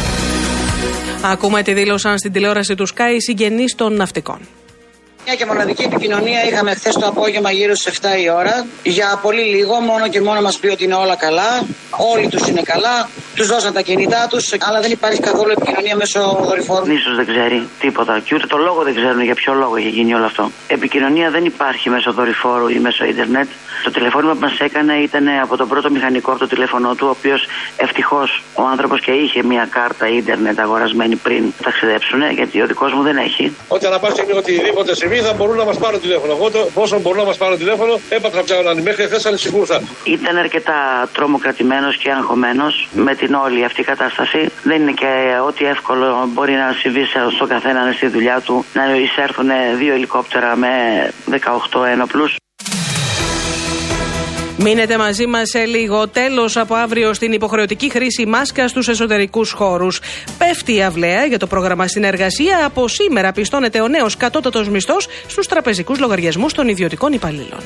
Ακούμε τι δήλωσαν στην τηλεόραση του Sky οι συγγενείς των ναυτικών. Μια και μοναδική επικοινωνία είχαμε χθες το απόγευμα γύρω στις εφτά η ώρα. Για πολύ λίγο, μόνο και μόνο μας πει ότι είναι όλα καλά. Όλοι τους είναι καλά. Τους δώσαν τα κινητά τους, αλλά δεν υπάρχει καθόλου επικοινωνία μέσω δορυφόρου. Ίσως δεν ξέρει τίποτα και ούτε το λόγο δεν ξέρουν για ποιο λόγο έχει γίνει όλο αυτό. Επικοινωνία δεν υπάρχει μέσω δορυφόρου ή μέσω ίντερνετ. Το τηλεφώνημα που μας έκανε ήταν από τον πρώτο μηχανικό από το τηλέφωνο του, ο οποίος ευτυχώς ο άνθρωπος και είχε μια κάρτα ίντερνετ αγορασμένη πριν ταξιδέψουν, γιατί ο δικός μου δεν έχει. Ό,τι ανά πάση στιγμή οτιδήποτε συμβεί θα μπορούν να μας πάρουν τηλέφωνο. Εγώ πόσο μπορούν να μας πάρουν τηλέφωνο, έπαθα πια μέχρι χθες ανησυχούσα. Ήταν αρκετά τρομοκρατημένος και αγχωμένος με την όλη αυτή κατάσταση. Δεν είναι και ό,τι εύκολο μπορεί να συμβεί στον καθένα στη δουλειά του να εισέρθουν δύο ελικόπτερα με δεκαοκτώ ένοπλους. Μείνετε μαζί μας σε λίγο. Τέλος από αύριο στην υποχρεωτική χρήση μάσκα στους εσωτερικούς χώρους. Πέφτει η αυλαία για το πρόγραμμα συνεργασία. Από σήμερα πιστώνεται ο νέος κατώτατος μισθός στους τραπεζικούς λογαριασμούς των ιδιωτικών υπαλλήλων.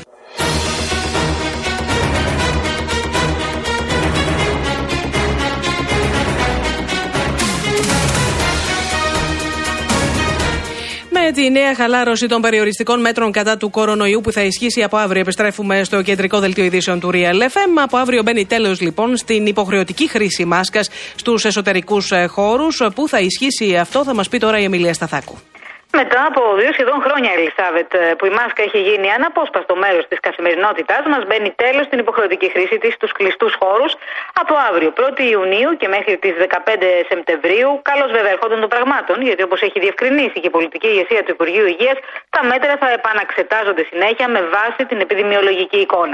Με τη νέα χαλάρωση των περιοριστικών μέτρων κατά του κορονοϊού που θα ισχύσει από αύριο, επιστρέφουμε στο κεντρικό δελτίο ειδήσεων του Real εφ εμ. Από αύριο μπαίνει τέλος λοιπόν στην υποχρεωτική χρήση μάσκας στους εσωτερικούς χώρους. Πού θα ισχύσει αυτό, θα μας πει τώρα η Εμιλία Σταθάκου. Μετά από δύο σχεδόν χρόνια, Ελισάβετ, που η μάσκα έχει γίνει αναπόσπαστο μέρος της καθημερινότητάς μας, μπαίνει τέλος στην υποχρεωτική χρήση της στους κλειστούς χώρους από αύριο, πρώτη Ιουνίου και μέχρι τις δεκαπέντε Σεπτεμβρίου. Καλώς βέβαια ερχόντων των πραγμάτων, γιατί όπως έχει διευκρινίσει και η πολιτική ηγεσία του Υπουργείου Υγείας, τα μέτρα θα επαναξετάζονται συνέχεια με βάση την επιδημιολογική εικόνα.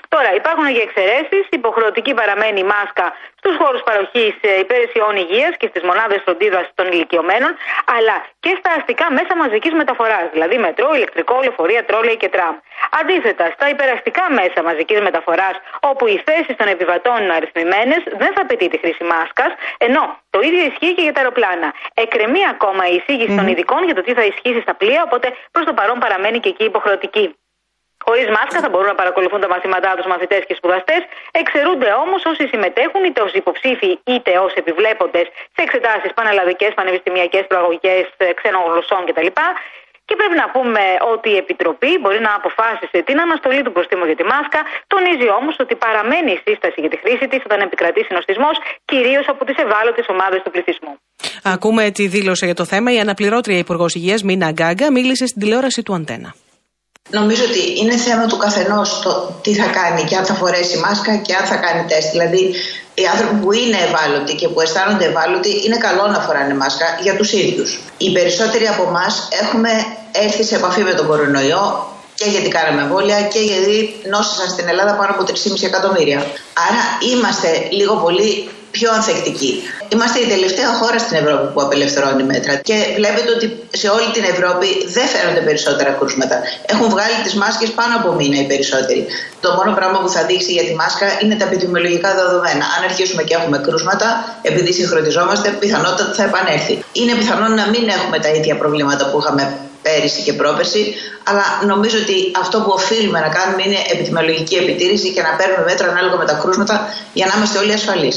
Τώρα, υπάρχουν και εξαιρέσεις. Υποχρεωτική παραμένει η μάσκα στους χώρους παροχής υπηρεσιών υγείας και στις μονάδες φροντίδας των ηλικιωμένων, αλλά και στα αστικά μέσα μαζικής μεταφοράς, δηλαδή μετρό, ηλεκτρικό, λεωφορεία, τρόλεϊ και τραμ. Αντίθετα, στα υπεραστικά μέσα μαζικής μεταφοράς, όπου οι θέσεις των επιβατών είναι αριθμημένες, δεν θα απαιτεί τη χρήση μάσκας, ενώ το ίδιο ισχύει και για τα αεροπλάνα. Εκκρεμεί ακόμα η εισήγηση mm-hmm. των ειδικών για το τι θα ισχύσει στα πλοία, οπότε προς το παρόν παραμένει και εκεί υποχρεωτική. Χωρίς μάσκα θα μπορούν να παρακολουθούν τα μαθήματά τους μαθητές και σπουδαστές. Εξαιρούνται όμως όσοι συμμετέχουν είτε ως υποψήφοι είτε ως επιβλέποντες σε εξετάσεις πανελλαδικές, πανεπιστημιακές, προαγωγικές, ξένων γλωσσών κτλ. Και πρέπει να πούμε ότι η Επιτροπή μπορεί να αποφάσισε την αναστολή του προστίμου για τη μάσκα. Τονίζει όμως ότι παραμένει η σύσταση για τη χρήση της όταν επικρατεί συνοστισμός, κυρίως από τις ευάλωτες ομάδες του πληθυσμού. Ακούμε τη δήλωση για το θέμα. Η αναπληρώτρια Υπουργός Υγείας Μίνα Γκάγκα μίλησε στην τηλεόραση του Αντένα. Νομίζω ότι είναι θέμα του καθενός το τι θα κάνει και αν θα φορέσει μάσκα και αν θα κάνει τεστ. Δηλαδή, οι άνθρωποι που είναι ευάλωτοι και που αισθάνονται ευάλωτοι είναι καλό να φοράνε μάσκα για τους ίδιους. Οι περισσότεροι από εμάς έχουμε έρθει σε επαφή με τον κορονοϊό και γιατί κάναμε εμβόλια και γιατί νόσησαν στην Ελλάδα πάνω από τρία κόμμα πέντε εκατομμύρια. Άρα είμαστε λίγο πολύ πιο ανθεκτικοί. Είμαστε η τελευταία χώρα στην Ευρώπη που απελευθερώνει μέτρα και βλέπετε ότι σε όλη την Ευρώπη δεν φαίνονται περισσότερα κρούσματα. Έχουν βγάλει τις μάσκες πάνω από μήνα οι περισσότεροι. Το μόνο πράγμα που θα δείξει για τη μάσκα είναι τα επιδημιολογικά δεδομένα. Αν αρχίσουμε και έχουμε κρούσματα, επειδή συγχρονιζόμαστε, πιθανότατα θα επανέλθει. Είναι πιθανόν να μην έχουμε τα ίδια προβλήματα που είχαμε πέρυσι και πρόπερσι, αλλά νομίζω ότι αυτό που οφείλουμε να κάνουμε είναι επιδημιολογική επιτήρηση και να παίρνουμε μέτρα ανάλογα με τα κρούσματα για να είμαστε όλοι ασφαλείς.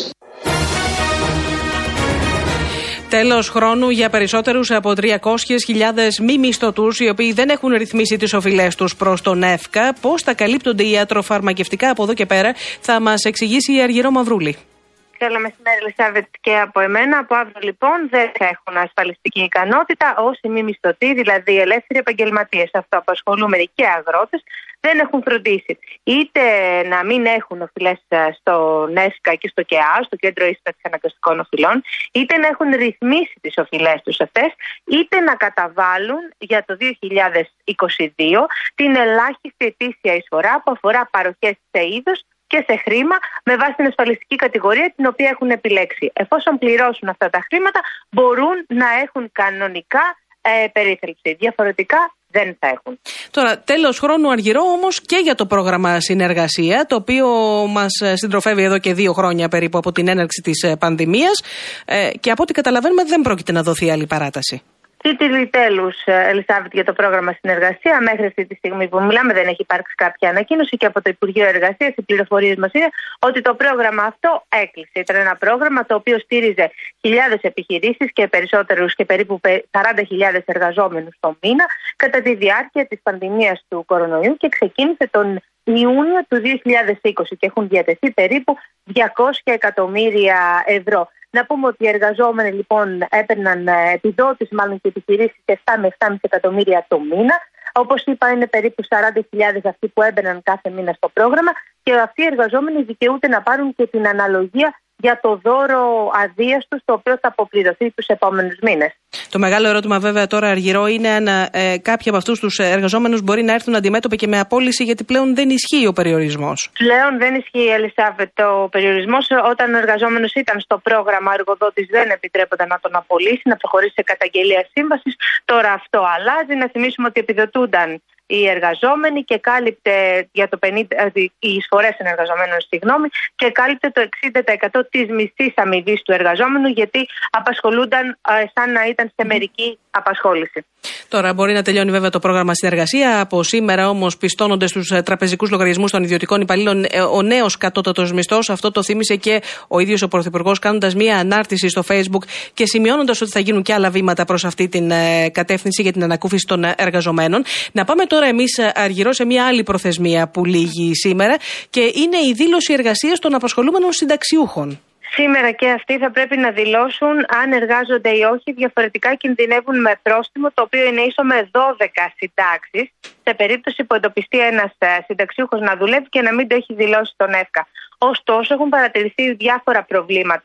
Τέλος χρόνου για περισσότερους από τριακόσιες χιλιάδες μη μισθωτούς, οι οποίοι δεν έχουν ρυθμίσει τις οφειλές τους προς τον ΕΦΚΑ. Πώς θα καλύπτονται οι ιατροφαρμακευτικά από εδώ και πέρα, θα μας εξηγήσει η Αργυρό Μαυρούλη. Καλό μεσημέρι, Ελισάβετ, και από εμένα. Από αύριο, λοιπόν, δεν θα έχουν ασφαλιστική ικανότητα όσοι μη μισθωτοί, δηλαδή ελεύθεροι επαγγελματίες, αυτοαπασχολούμενοι και αγρότες, δεν έχουν φροντίσει. Είτε να μην έχουν οφειλές στο ΝΕΣΚΑ και στο ΚΕΑ, στο Κέντρο Ίσταξης Αναγκαστικών Οφειλών, είτε να έχουν ρυθμίσει τις οφειλές τους αυτές, είτε να καταβάλουν για το δύο χιλιάδες είκοσι δύο την ελάχιστη ετήσια εισφορά που αφορά παροχές σε είδος και σε χρήμα με βάση την ασφαλιστική κατηγορία την οποία έχουν επιλέξει. Εφόσον πληρώσουν αυτά τα χρήματα, μπορούν να έχουν κανονικά ε, περίθαλψη. Διαφορετικά δεν θα έχουν. Τώρα, τέλος χρόνου Αργυρό όμως και για το πρόγραμμα Συνεργασία, το οποίο μας συντροφεύει εδώ και δύο χρόνια περίπου από την έναρξη της πανδημίας ε, και από ό,τι καταλαβαίνουμε δεν πρόκειται να δοθεί άλλη παράταση. Τίτλοι τέλους, Ελισάβετ, για το πρόγραμμα Συνεργασία. Μέχρι αυτή τη στιγμή που μιλάμε δεν έχει υπάρξει κάποια ανακοίνωση και από το Υπουργείο Εργασίας οι πληροφορίες μας είναι ότι το πρόγραμμα αυτό έκλεισε. Ήταν ένα πρόγραμμα το οποίο στήριζε χιλιάδες επιχειρήσεις και περισσότερους και περίπου σαράντα χιλιάδες εργαζόμενους το μήνα κατά τη διάρκεια της πανδημίας του κορονοϊού και ξεκίνησε τον Ιούνιο του δύο χιλιάδες είκοσι και έχουν διατεθεί περίπου διακόσια εκατομμύρια ευρώ. Να πούμε ότι οι εργαζόμενοι λοιπόν έπαιρναν επιδότηση, μάλλον και επιχειρήσεις, επτά με επτά κόμμα πέντε εκατομμύρια το μήνα. Όπως είπα, είναι περίπου σαράντα χιλιάδες αυτοί που έμπαιναν κάθε μήνα στο πρόγραμμα και αυτοί οι εργαζόμενοι δικαιούνται να πάρουν και την αναλογία για το δώρο αδείας τους, το οποίο θα αποπληρωθεί τους επόμενους μήνες. Το μεγάλο ερώτημα βέβαια τώρα, Αργυρό, είναι αν ε, κάποιοι από αυτούς τους εργαζόμενους μπορεί να έρθουν αντιμέτωποι και με απόλυση, γιατί πλέον δεν ισχύει ο περιορισμός. Πλέον δεν ισχύει, Ελισάβετ, ο περιορισμός. Όταν ο εργαζόμενος ήταν στο πρόγραμμα, ο εργοδότης δεν επιτρέπονταν να τον απολύσει, να προχωρήσει σε καταγγελία σύμβασης. Τώρα αυτό αλλάζει. Να θυμίσουμε ότι επιδοτούνταν οι εργαζόμενοι και κάλυπτε για το πενήντα, οι εισφορές των εργαζομένων, συγγνώμη, και κάλυπτε το εξήντα τοις εκατό της μισθής αμοιβής του εργαζόμενου, γιατί απασχολούνταν ε, σαν να ήταν σε μερική απασχόληση. Τώρα μπορεί να τελειώνει βέβαια το πρόγραμμα Συνεργασία. Από σήμερα όμως πιστώνονται στους τραπεζικούς λογαριασμούς των ιδιωτικών υπαλλήλων ο νέος κατώτατος μισθός. Αυτό το θύμισε και ο ίδιος ο Πρωθυπουργός, κάνοντας μία ανάρτηση στο Facebook και σημειώνοντας ότι θα γίνουν και άλλα βήματα προς αυτή την κατεύθυνση για την ανακούφιση των εργαζομένων. Να πάμε τώρα εμείς, Αργυρό, σε μία άλλη προθεσμία που λήγει σήμερα και είναι η δήλωση εργασίας των απασχολούμενων συνταξιούχων. Σήμερα και αυτοί θα πρέπει να δηλώσουν αν εργάζονται ή όχι, διαφορετικά κινδυνεύουν με πρόστιμο το οποίο είναι ίσο με δώδεκα συντάξεις σε περίπτωση που εντοπιστεί ένας συνταξιούχος να δουλεύει και να μην το έχει δηλώσει στον ΕΦΚΑ. Ωστόσο, έχουν παρατηρηθεί διάφορα προβλήματα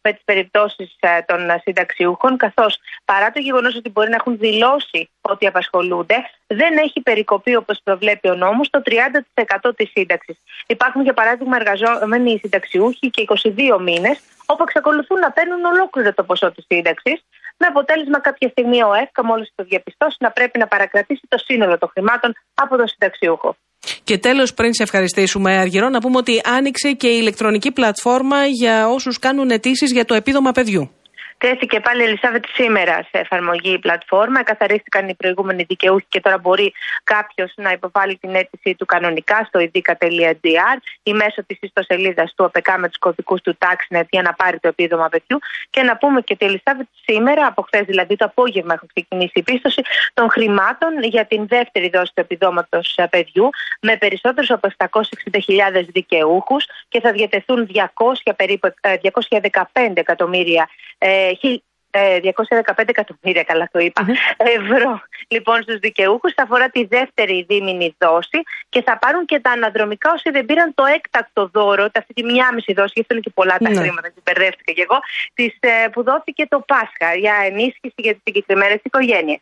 με τις περιπτώσεις των συνταξιούχων, καθώς παρά το γεγονός ότι μπορεί να έχουν δηλώσει ότι απασχολούνται, δεν έχει περικοπεί, όπως προβλέπει ο νόμος, το τριάντα τοις εκατό της σύνταξης. Υπάρχουν, για παράδειγμα, εργαζόμενοι συνταξιούχοι και είκοσι δύο μήνες, όπου εξακολουθούν να παίρνουν ολόκληρο το ποσό της σύνταξης, με αποτέλεσμα κάποια στιγμή ο ΕΦΚΑ, μόλις το διαπιστώσει, να πρέπει να παρακρατήσει το σύνολο των χρημάτων από τον συνταξιούχο. Και τέλος, πριν σε ευχαριστήσουμε, Αργυρό, να πούμε ότι άνοιξε και η ηλεκτρονική πλατφόρμα για όσους κάνουν αιτήσεις για το επίδομα παιδιού. Τέθηκε πάλι, Ελισάβετ, σήμερα σε εφαρμογή η πλατφόρμα. Καθαρίστηκαν οι προηγούμενοι δικαιούχοι και τώρα μπορεί κάποιος να υποβάλει την αίτησή του κανονικά στο ειδικά τελεία τζι άρ ή μέσω της ιστοσελίδας του ΟΠΕΚΑ με τους κωδικούς του TaxNet για να πάρει το επίδομα παιδιού. Και να πούμε και ότι, Ελισάβετ, σήμερα, από χθες δηλαδή το απόγευμα, έχουν ξεκινήσει η πίστοση των χρημάτων για την δεύτερη δόση του επιδόματος παιδιού με περισσότερους από επτακόσιες εξήντα χιλιάδες δικαιούχους και θα διατεθούν διακόσια, περίπου, διακόσια δεκαπέντε εκατομμύρια. διακόσια δεκαπέντε εκατομμύρια, καλά το είπα, mm-hmm. ευρώ λοιπόν στους δικαιούχους. Θα αφορά τη δεύτερη δίμηνη δόση και θα πάρουν και τα αναδρομικά όσοι δεν πήραν το έκτακτο δώρο, αυτή τη μία μισή δόση, γιατί είναι και πολλά τα mm-hmm. χρήματα, και μπερδεύτηκα και εγώ, της, που δόθηκε το Πάσχα για ενίσχυση για τις συγκεκριμένες οικογένειες.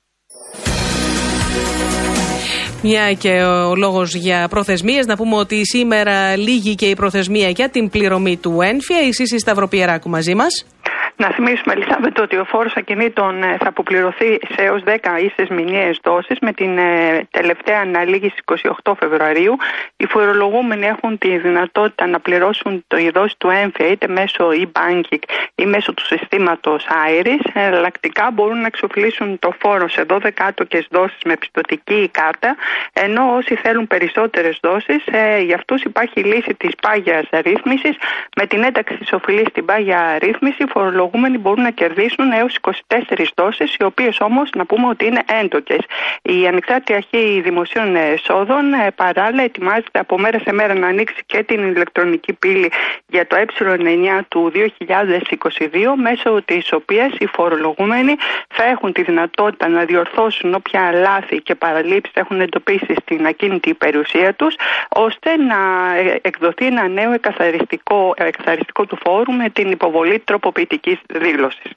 Μια και ο λόγος για προθεσμίες, να πούμε ότι σήμερα λήγει και η προθεσμία για την πληρωμή του έμφυα. Η Σύση Σταυροπιεράκου μαζί μας. Να θυμίσουμε, Ελισάβετ, ότι ο φόρος ακινήτων θα αποπληρωθεί σε έως δέκα ίσες μηνιαίες δόσεις με την τελευταία αναλήγηση εικοστή όγδοη Φεβρουαρίου. Οι φορολογούμενοι έχουν τη δυνατότητα να πληρώσουν το δόση του έμφυα είτε μέσω e-banking ή μέσω του συστήματος Iris. Εναλλακτικά μπορούν να εξοφλήσουν το φόρο σε δώδεκα άτοκες δόσεις με πιστωτική κάρτα, ενώ όσοι θέλουν περισσότερες δόσεις, ε, για αυτούς υπάρχει λύση της πάγιας ρύθμισης. Με την ένταξη της οφειλής στην πάγια ρύθμιση, οι φορολογούμενοι μπορούν να κερδίσουν έως είκοσι τέσσερις δόσεις, οι οποίες όμως να πούμε ότι είναι έντοκες. Η Ανεξάρτητη Αρχή Δημοσίων Εσόδων ε, παράλληλα ετοιμάζεται από μέρα σε μέρα να ανοίξει και την ηλεκτρονική πύλη για το ε εννιά του δύο χιλιάδες είκοσι δύο, μέσω της οποίας οι φορολογούμενοι θα έχουν τη δυνατότητα να διορθώσουν όποια λάθη και παραλήψεις έχουν εντοπίσει στην ακίνητη περιουσία τους, ώστε να εκδοθεί ένα νέο εκαθαριστικό, εκαθαριστικό του φόρου με την υποβολή τροποποιητικής δήλωσης.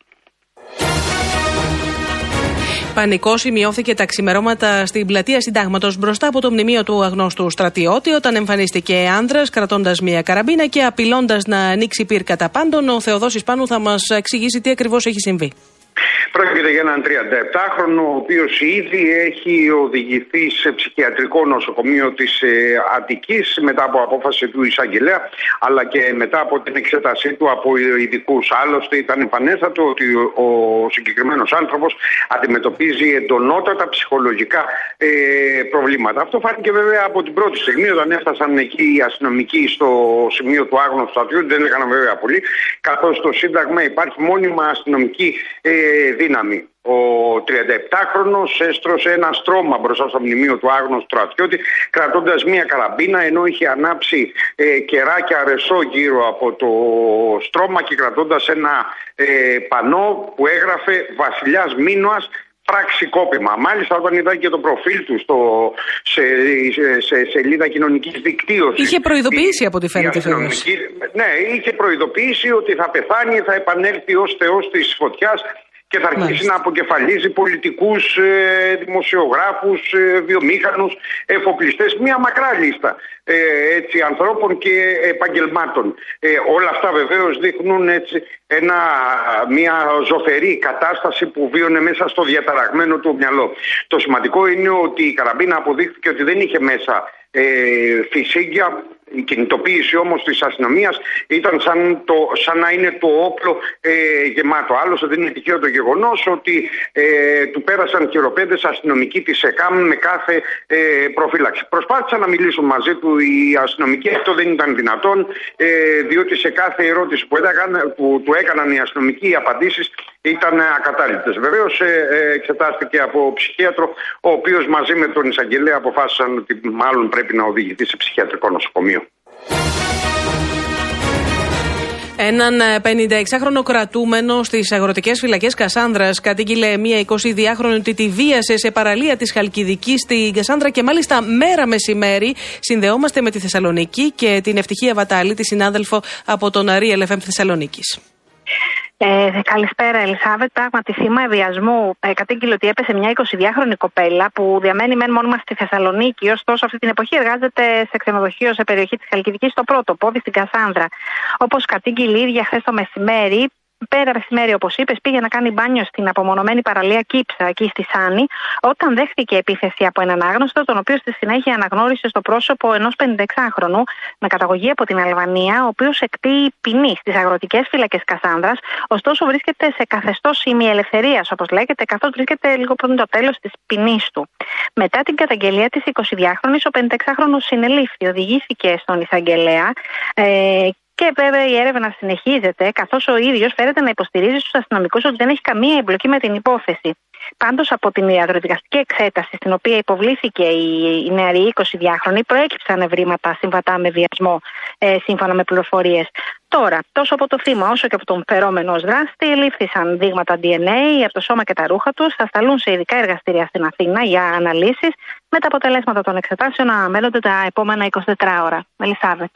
Πανικός σημειώθηκε τα ξημερώματα στην πλατεία Συντάγματος μπροστά από το μνημείο του αγνώστου στρατιώτη, όταν εμφανίστηκε άνδρας κρατώντας μία καραμπίνα και απειλώντας να ανοίξει πυρ κατά πάντων. Ο Θεοδόσης Πάνου θα μας εξηγήσει τι ακριβώς έχει συμβεί. Πρόκειται για έναν τριανταεπτάχρονο, ο οποίος ήδη έχει οδηγηθεί σε ψυχιατρικό νοσοκομείο της ε, Αττικής μετά από απόφαση του εισαγγελέα, αλλά και μετά από την εξέτασή του από ειδικούς. Άλλωστε ήταν επανέστατο ότι ο, ο συγκεκριμένος άνθρωπος αντιμετωπίζει εντονότατα ψυχολογικά ε, προβλήματα. Αυτό φάνηκε βέβαια από την πρώτη στιγμή, όταν έφτασαν εκεί οι αστυνομικοί στο σημείο του άγνωστου στρατιώτη. Δεν έκαναν βέβαια πολύ, καθώς στο Σύνταγμα υπάρχει μόνιμα αστυνομική ε, δύναμη. Ο τριανταεπτάχρονος έστρωσε ένα στρώμα μπροστά στο μνημείο του άγνωστου στρατιώτη, κρατώντας μία καραμπίνα, ενώ είχε ανάψει ε, κεράκια ρεσό γύρω από το στρώμα και κρατώντας ένα ε, πανό που έγραφε «Βασιλιάς Μίνωας, πραξικόπημα». Μάλιστα, όταν είδα και το προφίλ του στο, σε, σε, σε σελίδα κοινωνικής δικτύωσης. Είχε προειδοποιήσει η, από ό,τι φαίνεται. Ναι, είχε προειδοποιήσει ότι θα πεθάνει, θα επανέλθει ως θεός της φωτιάς και θα αρχίσει να αποκεφαλίζει πολιτικούς, ε, δημοσιογράφους, ε, βιομήχανους, εφοπλιστές. Μια μακρά λίστα ε, έτσι, ανθρώπων και επαγγελμάτων. Ε, όλα αυτά βεβαίως δείχνουν έτσι, ένα, μια ζωφερή κατάσταση που βίωνε μέσα στο διαταραγμένο του μυαλό. Το σημαντικό είναι ότι η καραμπίνα αποδείχθηκε ότι δεν είχε μέσα ε, φυσίγγια. Η κινητοποίηση όμως της αστυνομίας ήταν σαν, το, σαν να είναι το όπλο ε, γεμάτο. Άλλωστε δεν είναι τυχαίο το γεγονός ότι ε, του πέρασαν χειροπέδες αστυνομικοί της ΕΚΑΜ με κάθε ε, προφύλαξη. Προσπάθησαν να μιλήσουν μαζί του οι αστυνομικοί, αυτό δεν ήταν δυνατόν, ε, διότι σε κάθε ερώτηση που, έκαν, που του έκαναν οι αστυνομικοί οι απαντήσεις ήταν ακατάλληλες. Βεβαίως ε, ε, εξετάστηκε από ψυχίατρο, ο οποίος μαζί με τον εισαγγελέα αποφάσισαν ότι μάλλον πρέπει να οδηγηθεί σε ψυχιατρικό νοσοκομείο. Έναν πενηνταεξάχρονο κρατούμενο στις αγροτικές φυλακές Κασάνδρας κατήγγειλε μία εικοσιδυάχρονη ότι τη βίασε σε παραλία της Χαλκιδικής στην Κασάνδρα και μάλιστα μέρα μεσημέρι. Συνδεόμαστε με τη Θεσσαλονίκη και την Ευτυχία Βατάλη, τη συνάδελφο από τον Real εφ εμ Θεσσαλονίκης. Ε, καλησπέρα, Ελισάβετ. Πράγματι, θύμα βιασμού ε, κατήγγειλε ότι έπεσε μια εικοσιδυάχρονη κοπέλα που διαμένει μεν μόνιμα στη Θεσσαλονίκη, ωστόσο αυτή την εποχή εργάζεται σε ξενοδοχείο σε περιοχή της Χαλκιδικής στο Πρώτο Πόδι στην Κασάνδρα. Όπως κατήγγειλε η ίδια χθες το μεσημέρι, πέρα μεσημέρι, όπως είπες, πήγε να κάνει μπάνιο στην απομονωμένη παραλία Κύψα, εκεί στη Σάνη, όταν δέχτηκε επίθεση από έναν άγνωστο, τον οποίο στη συνέχεια αναγνώρισε στο πρόσωπο ενός πενηνταεξάχρονου με καταγωγή από την Αλβανία, ο οποίος εκτεί ποινή στις αγροτικές φύλακες Κασάνδρας, ωστόσο βρίσκεται σε καθεστώς ημιελευθερίας, όπως λέγεται, καθώς βρίσκεται λίγο πριν το τέλος της ποινής του. Μετά την καταγγελία της εικοσιδυάχρονης, ο πενηνταεξάχρονος συνελήφθη, οδηγήθηκε στον εισαγγελέα. Ε, Και βέβαια η έρευνα συνεχίζεται, καθώς ο ίδιος φέρεται να υποστηρίζει στους αστυνομικούς ότι δεν έχει καμία εμπλοκή με την υπόθεση. Πάντως, από την ιατροδικαστική εξέταση, στην οποία υποβλήθηκε η, η νεαρή εικοσιδυάχρονη, προέκυψαν ευρήματα συμβατά με βιασμό, ε, σύμφωνα με πληροφορίες. Τώρα, τόσο από το θύμα όσο και από τον φερόμενο ως δράστη, λήφθησαν δείγματα ντι εν έι από το σώμα και τα ρούχα τους, θα σταλούν σε ειδικά εργαστήρια στην Αθήνα για αναλύσεις, με τα αποτελέσματα των εξετάσεων να αναμένονται τα επόμενα είκοσι τέσσερις ώρα. Ελισάβετ.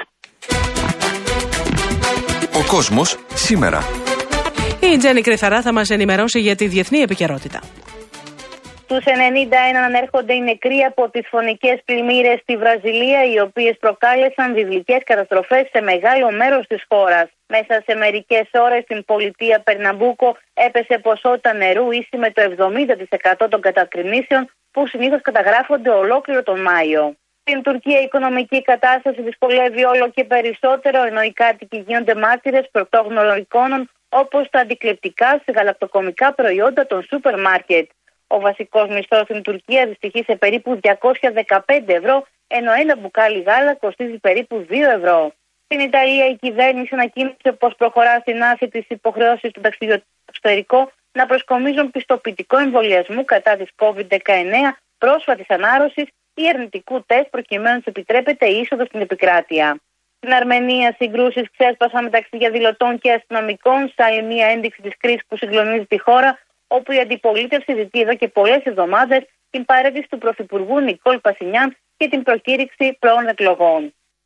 Ο κόσμος σήμερα. Η Τζέννη Κρυθαρά θα μας ενημερώσει για τη διεθνή επικαιρότητα. Στους ενενήντα ένα ανέρχονται οι νεκροί από τις φωνικές πλημμύρες στη Βραζιλία, οι οποίες προκάλεσαν βιβλικές καταστροφές σε μεγάλο μέρος της χώρας. Μέσα σε μερικές ώρες στην πολιτεία Περναμπούκο έπεσε ποσότητα νερού ίση με το εβδομήντα τοις εκατό των κατακρινήσεων που συνήθως καταγράφονται ολόκληρο τον Μάιο. Στην Τουρκία η οικονομική κατάσταση δυσκολεύει όλο και περισσότερο, ενώ οι κάτοικοι γίνονται μάρτυρες πρωτόγνωρων εικόνων όπως τα αντικλεπτικά σε γαλακτοκομικά προϊόντα των σούπερ μάρκετ. Ο βασικός μισθός στην Τουρκία δυστυχεί σε περίπου διακόσια δεκαπέντε ευρώ, ενώ ένα μπουκάλι γάλα κοστίζει περίπου δύο ευρώ. Στην Ιταλία η κυβέρνηση ανακοίνωσε πως προχωρά στην άρση της υποχρεώσης του ταξιδιωτικού εξωτερικό να προσκομίζουν πιστοποιητικό εμβολιασμού κατά της κόβιντ δεκαεννέα, πρόσφατης ανάρρωσης ή αρνητικού τεστ προκειμένου να επιτρέπεται η είσοδο στην επικράτεια. Στην Αρμενία, συγκρούσεις ξέσπασαν μεταξύ διαδηλωτών και αστυνομικών σε άλλη μία ένδειξη της κρίσης που συγκλονίζει τη χώρα, όπου η αντιπολίτευση ζητεί εδώ και πολλές εβδομάδες την παρέτηση του Πρωθυπουργού Νικόλ Πασινιάν και την προκήρυξη πρώην εκλογών.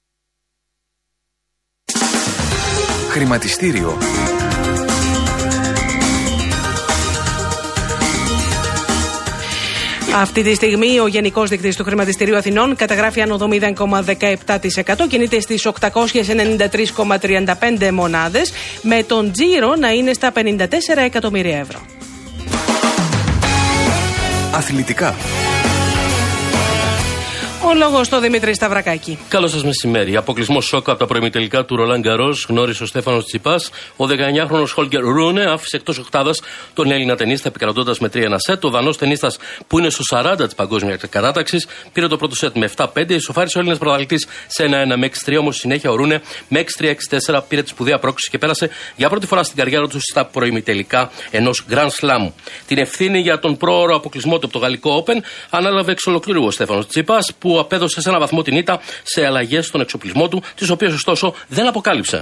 Χρηματιστήριο. Αυτή τη στιγμή ο Γενικός Δείκτης του Χρηματιστηρίου Αθηνών καταγράφει άνοδο μηδέν κόμμα δεκαεπτά τοις εκατό, κινείται στις οκτακόσιες ενενήντα τρεις κόμμα τριάντα πέντε μονάδες, με τον τζίρο να είναι στα πενήντα τέσσερα εκατομμύρια ευρώ. Αθλητικά. Ο λόγος στο Δημήτρη Σταυρακάκη. Καλό σας μεσημέρι. Αποκλεισμό σοκ από τα προημιτελικά του Ρολάν Γκαρός γνώρισε ο Στέφανος Τσιπάς. Ο δεκαεννιάχρονος Χόλκερ Ρούνε άφησε εκτός οκτάδας τον Έλληνα τενίστα επικρατώντας με τρία ένα σετ. Ο Δανός τενίστας που είναι στο σαράντα της παγκόσμιας κατάταξης πήρε το πρώτο σετ με επτά πέντε. Ισοφάρισε ο Έλληνας πρωταθλητής σε ένα ένα με έξι τρία. Όμως συνέχεια ο Ρούνε με έξι τρία έξι τέσσερα πήρε τη σπουδαία πρόκληση και πέρασε για πρώτη φορά στην καριέρα του στα προημιτελικά ενός Grand Slam. Την ευθύνη για τον πρόωρο αποκλεισμό του από το Γαλλικό Open ανάλαβε εξ ολοκλήρου ο Στέφανος Τσιπάς, που απέδωσε σε έναν βαθμό την ήττα σε αλλαγές στον εξοπλισμό του, τις οποίες ωστόσο δεν αποκάλυψε.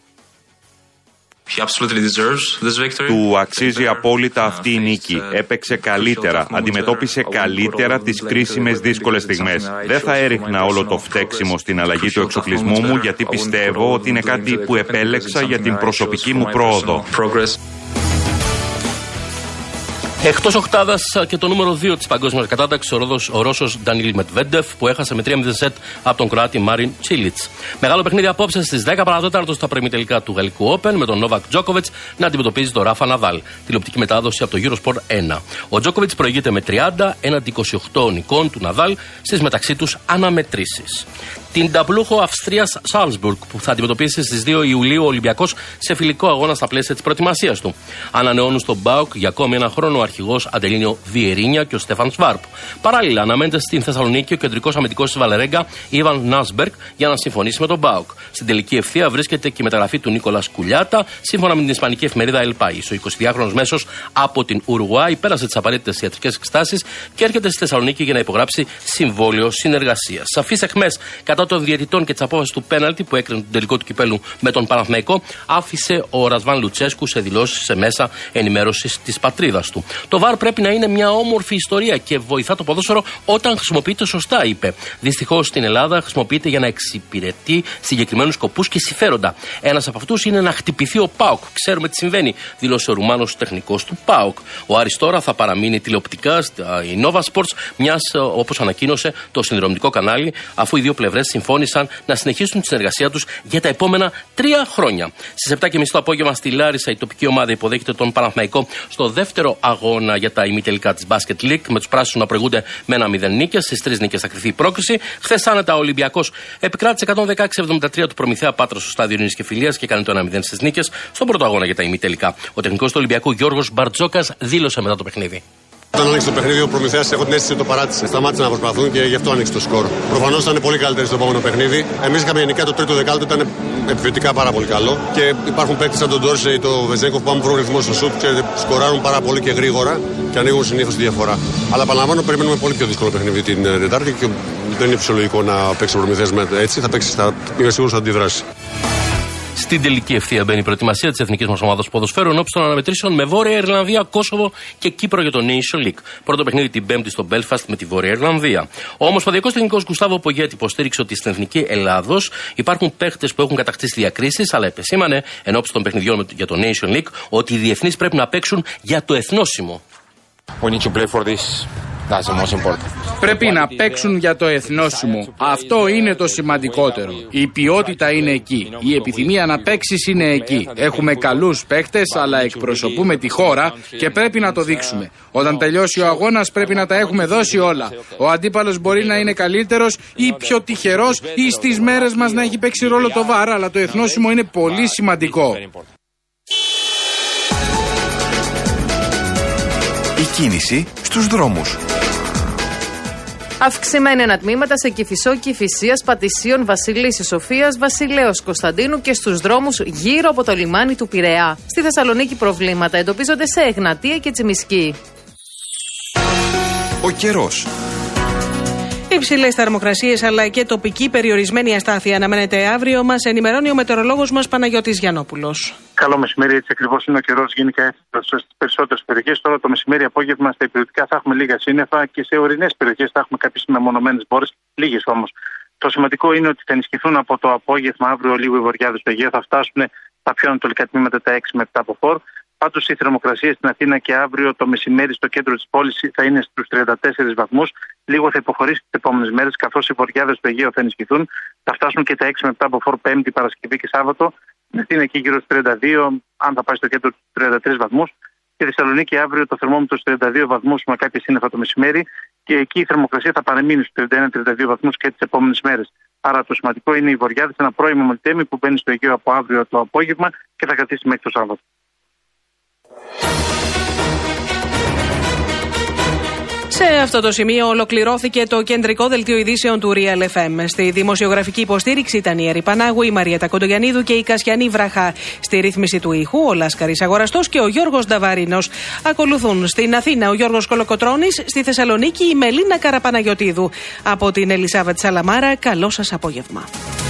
Του αξίζει απόλυτα αυτή η νίκη. Έπαιξε καλύτερα, αντιμετώπισε καλύτερα τις κρίσιμες δύσκολες στιγμές. Δεν θα έριχνα όλο το φταίξιμο στην αλλαγή του εξοπλισμού μου, γιατί πιστεύω ότι είναι κάτι που επέλεξα για την προσωπική μου πρόοδο. Εκτός οκτάδας και το νούμερο δύο της παγκόσμιας κατάταξης, ο Ρώσος Ντανίλ Μετβέντεφ, που έχασε με τρία μηδέν σετ από τον Κροάτι Μάριν Τσίλιτς. Μεγάλο παιχνίδι απόψε στις δέκα παρά τέταρτο στα προημιτελικά του Γαλλικού Open, με τον Νόβακ Τζόκοβιτς να αντιμετωπίζει τον Ράφα Ναδάλ. Τηλεοπτική μετάδοση από το Eurosport ένα. Ο Τζόκοβιτς προηγείται με τριάντα έναντι είκοσι οκτώ νικών του Ναδάλ στις μεταξύ τους αναμετρήσεις. Την ταμπλούχο Αυστρίας Σάλσμπουργκ, που θα αντιμετωπίσει στις δύο Ιουλίου ο Ολυμπιακός σε φιλικό αγώνα στα πλαίσια της προετοιμασίας του. Ανανεώνουν στον ΠΑΟΚ για ακόμη ένα χρόνο ο αρχηγός Αντελίνιο Βιερίνια και ο Στέφαν Σβάρπ. Παράλληλα, αναμένεται στην Θεσσαλονίκη ο κεντρικός αμυντικός της Βαλερέγκα Ιβαν Νάσμπεργκ για να συμφωνήσει με τον ΠΑΟΚ. Στην τελική ευθεία βρίσκεται και η μεταγραφή του Νίκολας Κουλιάτα, σύμφωνα με την ισπανική εφημερίδα El País. Ο εικοσιδυάχρονος μέσος από την Ουρουάη πέρασε τις απαραίτητες ιατρικές εξετάσεις και έρχεται στη Θεσσαλονίκη για να υπογράψει συμβόλαιο συνεργασίας. Σαφείς αιχμές κατά Κατά των διαιτητών και τη απόφαση του πέναλτι που έκρινε τον τελικό του κυπέλου με τον Παναθηναϊκό, άφησε ο Ρασβάν Λουτσέσκου σε δηλώσεις σε μέσα ενημέρωσης της πατρίδας του. Το βαρ πρέπει να είναι μια όμορφη ιστορία και βοηθά το ποδόσφαιρο όταν χρησιμοποιείται σωστά, είπε. Δυστυχώς στην Ελλάδα χρησιμοποιείται για να εξυπηρετεί συγκεκριμένους σκοπούς και συμφέροντα. Ένας από αυτούς είναι να χτυπηθεί ο ΠΑΟΚ. Ξέρουμε τι συμβαίνει, δήλωσε ο Ρουμάνος τεχνικός του ΠΑΟΚ. Ο Άρης τώρα θα παραμείνει τηλεοπτικά η Nova Sports, μιας, όπως ανακοίνωσε το συνδρομητικό κανάλι, αφού οι δύο πλευρές συμφώνησαν να συνεχίσουν τη συνεργασία τους για τα επόμενα τρία χρόνια. Στις επτά και μισή το απόγευμα στη Λάρισα η τοπική ομάδα υποδέχεται τον Παναθηναϊκό στο δεύτερο αγώνα για τα ημιτελικά της Basket League, με τους πράσινους να προηγούνται με ένα μηδέν νίκες. Στις τρεις νίκες θα κρυφθεί η πρόκριση. Χθες άνετα ο Ολυμπιακός επικράτησε εκατόν δεκαέξι εβδομήντα τρία του Προμηθέα Πάτρας στο στάδιο Ειρήνης και Φιλίας και έκανε το ένα μηδέν στις νίκες στον πρώτο αγώνα για τα ημιτελικά. Ο τεχνικός του Ολυμπιακού Γιώργος Μπαρτζόκας δήλωσε μετά το παιχνίδι. Όταν άνοιξε το παιχνίδι, ο Προμηθέας, έχω την αίσθηση ότι το παράτησε. Σταμάτησε να προσπαθούν και γι' αυτό άνοιξε το σκορ. Προφανώς ήταν πολύ καλύτεροι στο επόμενο παιχνίδι. Εμείς είχαμε γενικά το τρίτο δεκάλεπτο, ήταν επιθετικά πάρα πολύ καλό. Και υπάρχουν παίκτες σαν τον Ντόρσεϊ ή τον Βεζέγκοφ που πάνε προγραμματισμό στο σουτ και σκοράρουν πάρα πολύ και γρήγορα και ανοίγουν συνήθως τη διαφορά. Αλλά επαναλαμβάνω, περιμένουμε πολύ πιο δύσκολο παιχνίδι την Τετάρτη και δεν είναι φυσιολογικό να παίξει ο Προμηθέας έτσι. Θα παίξει, θα, είμαι σίγουρος θα αντιδράσει. Στην τελική ευθεία μπαίνει η προετοιμασία της εθνικής μας ομάδας ποδοσφαίρου ενώπιση των αναμετρήσεων με Βόρεια Ιρλανδία, Κόσοβο και Κύπρο για το Nation League. Πρώτο παιχνίδι την Πέμπτη στο Belfast με τη Βόρεια Ιρλανδία. Ο Ομοσπονδιακός τεχνικός Γκουστάβο Πογέτη υποστήριξε ότι στην εθνική Ελλάδος υπάρχουν παίχτες που έχουν κατακτήσει διακρίσεις, αλλά επεσήμανε ενώπιση των παιχνιδιών για το Nation League ότι οι διεθνείς πρέπει να παίξουν για το εθνόσημο. Πρέπει να παίξουν για το εθνόσημο. Αυτό είναι το σημαντικότερο. Η ποιότητα είναι εκεί. Η επιθυμία να παίξεις είναι εκεί. Έχουμε καλούς παίχτες, αλλά εκπροσωπούμε τη χώρα και πρέπει να το δείξουμε. Όταν τελειώσει ο αγώνας πρέπει να τα έχουμε δώσει όλα. Ο αντίπαλος μπορεί να είναι καλύτερος ή πιο τυχερός ή στις μέρες μας να έχει παίξει ρόλο το βαρ, αλλά το εθνόσημο είναι πολύ σημαντικό. Η κίνηση στους δρόμους. Αυξημένα ανατμήματα σε Κηφισό, Κηφισίας, Πατησίων, Βασιλίσσης Σοφίας, Βασιλέως Κωνσταντίνου και στους δρόμους γύρω από το λιμάνι του Πειραιά. Στη Θεσσαλονίκη προβλήματα εντοπίζονται σε Εγνατία και Τσιμισκή. Ο καιρός. Υψηλές θερμοκρασίες αλλά και τοπική περιορισμένη αστάθεια αναμένεται αύριο, μας ενημερώνει ο μετεωρολόγος μας Παναγιώτης Γιαννόπουλος. Καλό μεσημέρι, έτσι ακριβώς είναι ο καιρός γενικά στις περισσότερες περιοχές. Τώρα το μεσημέρι απόγευμα στα υπηρετικά θα έχουμε λίγα σύννεφα και σε ορεινές περιοχές θα έχουμε κάποιες μεμονωμένες μπόρες, λίγες όμως. Το σημαντικό είναι ότι θα ενισχυθούν από το απόγευμα αύριο λίγο οι βοριάδες στο Αιγαίο, θα φτάσουν τα πιο ανατολικά τμήματα τα έξι με επτά από φορ. Πάντως η θερμοκρασία στην Αθήνα και αύριο το μεσημέρι στο κέντρο της πόλης θα είναι στους τριάντα τέσσερις βαθμούς. Λίγο θα υποχωρήσει τις επόμενες μέρες, καθώς οι βοριάδες στο Αιγαίο θα ενισχυθούν. Θα φτάσουν και τα έξι με επτά από φορ Πέμπτη, Παρασκευή και Σάββατο. Στην εκεί γύρω στους τριάντα δύο, αν θα πάει στο κέντρο τους τριάντα τρεις βαθμούς. Στη Θεσσαλονίκη αύριο το θερμόμετρο στους τριάντα δύο βαθμούς με κάποιες σύννεφα το μεσημέρι. Και εκεί η θερμοκρασία θα παραμείνει στους τριάντα ένα με τριάντα δύο βαθμούς και τις επόμενες μέρες. Άρα το σημαντικό είναι οι βοριάδες, ένα πρώιμο μολυτέμι που μπαίνει στο Αιγαίο από αύριο το απόγευμα και θα κρατήσει μέχρι το Σάββατο. Σε αυτό το σημείο ολοκληρώθηκε το κεντρικό δελτίο ειδήσεων του Real εφ εμ. Στη δημοσιογραφική υποστήριξη ήταν η Έρη Πανάγου, η Μαριέτα Κοντογιαννίδου και η Κασιανή Βραχά. Στη ρύθμιση του ήχου ο Λάσκαρης Αγοραστός και ο Γιώργος Νταβαρίνος. Ακολουθούν στην Αθήνα ο Γιώργος Κολοκοτρώνης, στη Θεσσαλονίκη η Μελίνα Καραπαναγιωτίδου. Από την Ελισάβετ Σαλαμάρα, καλό σας απόγευμα.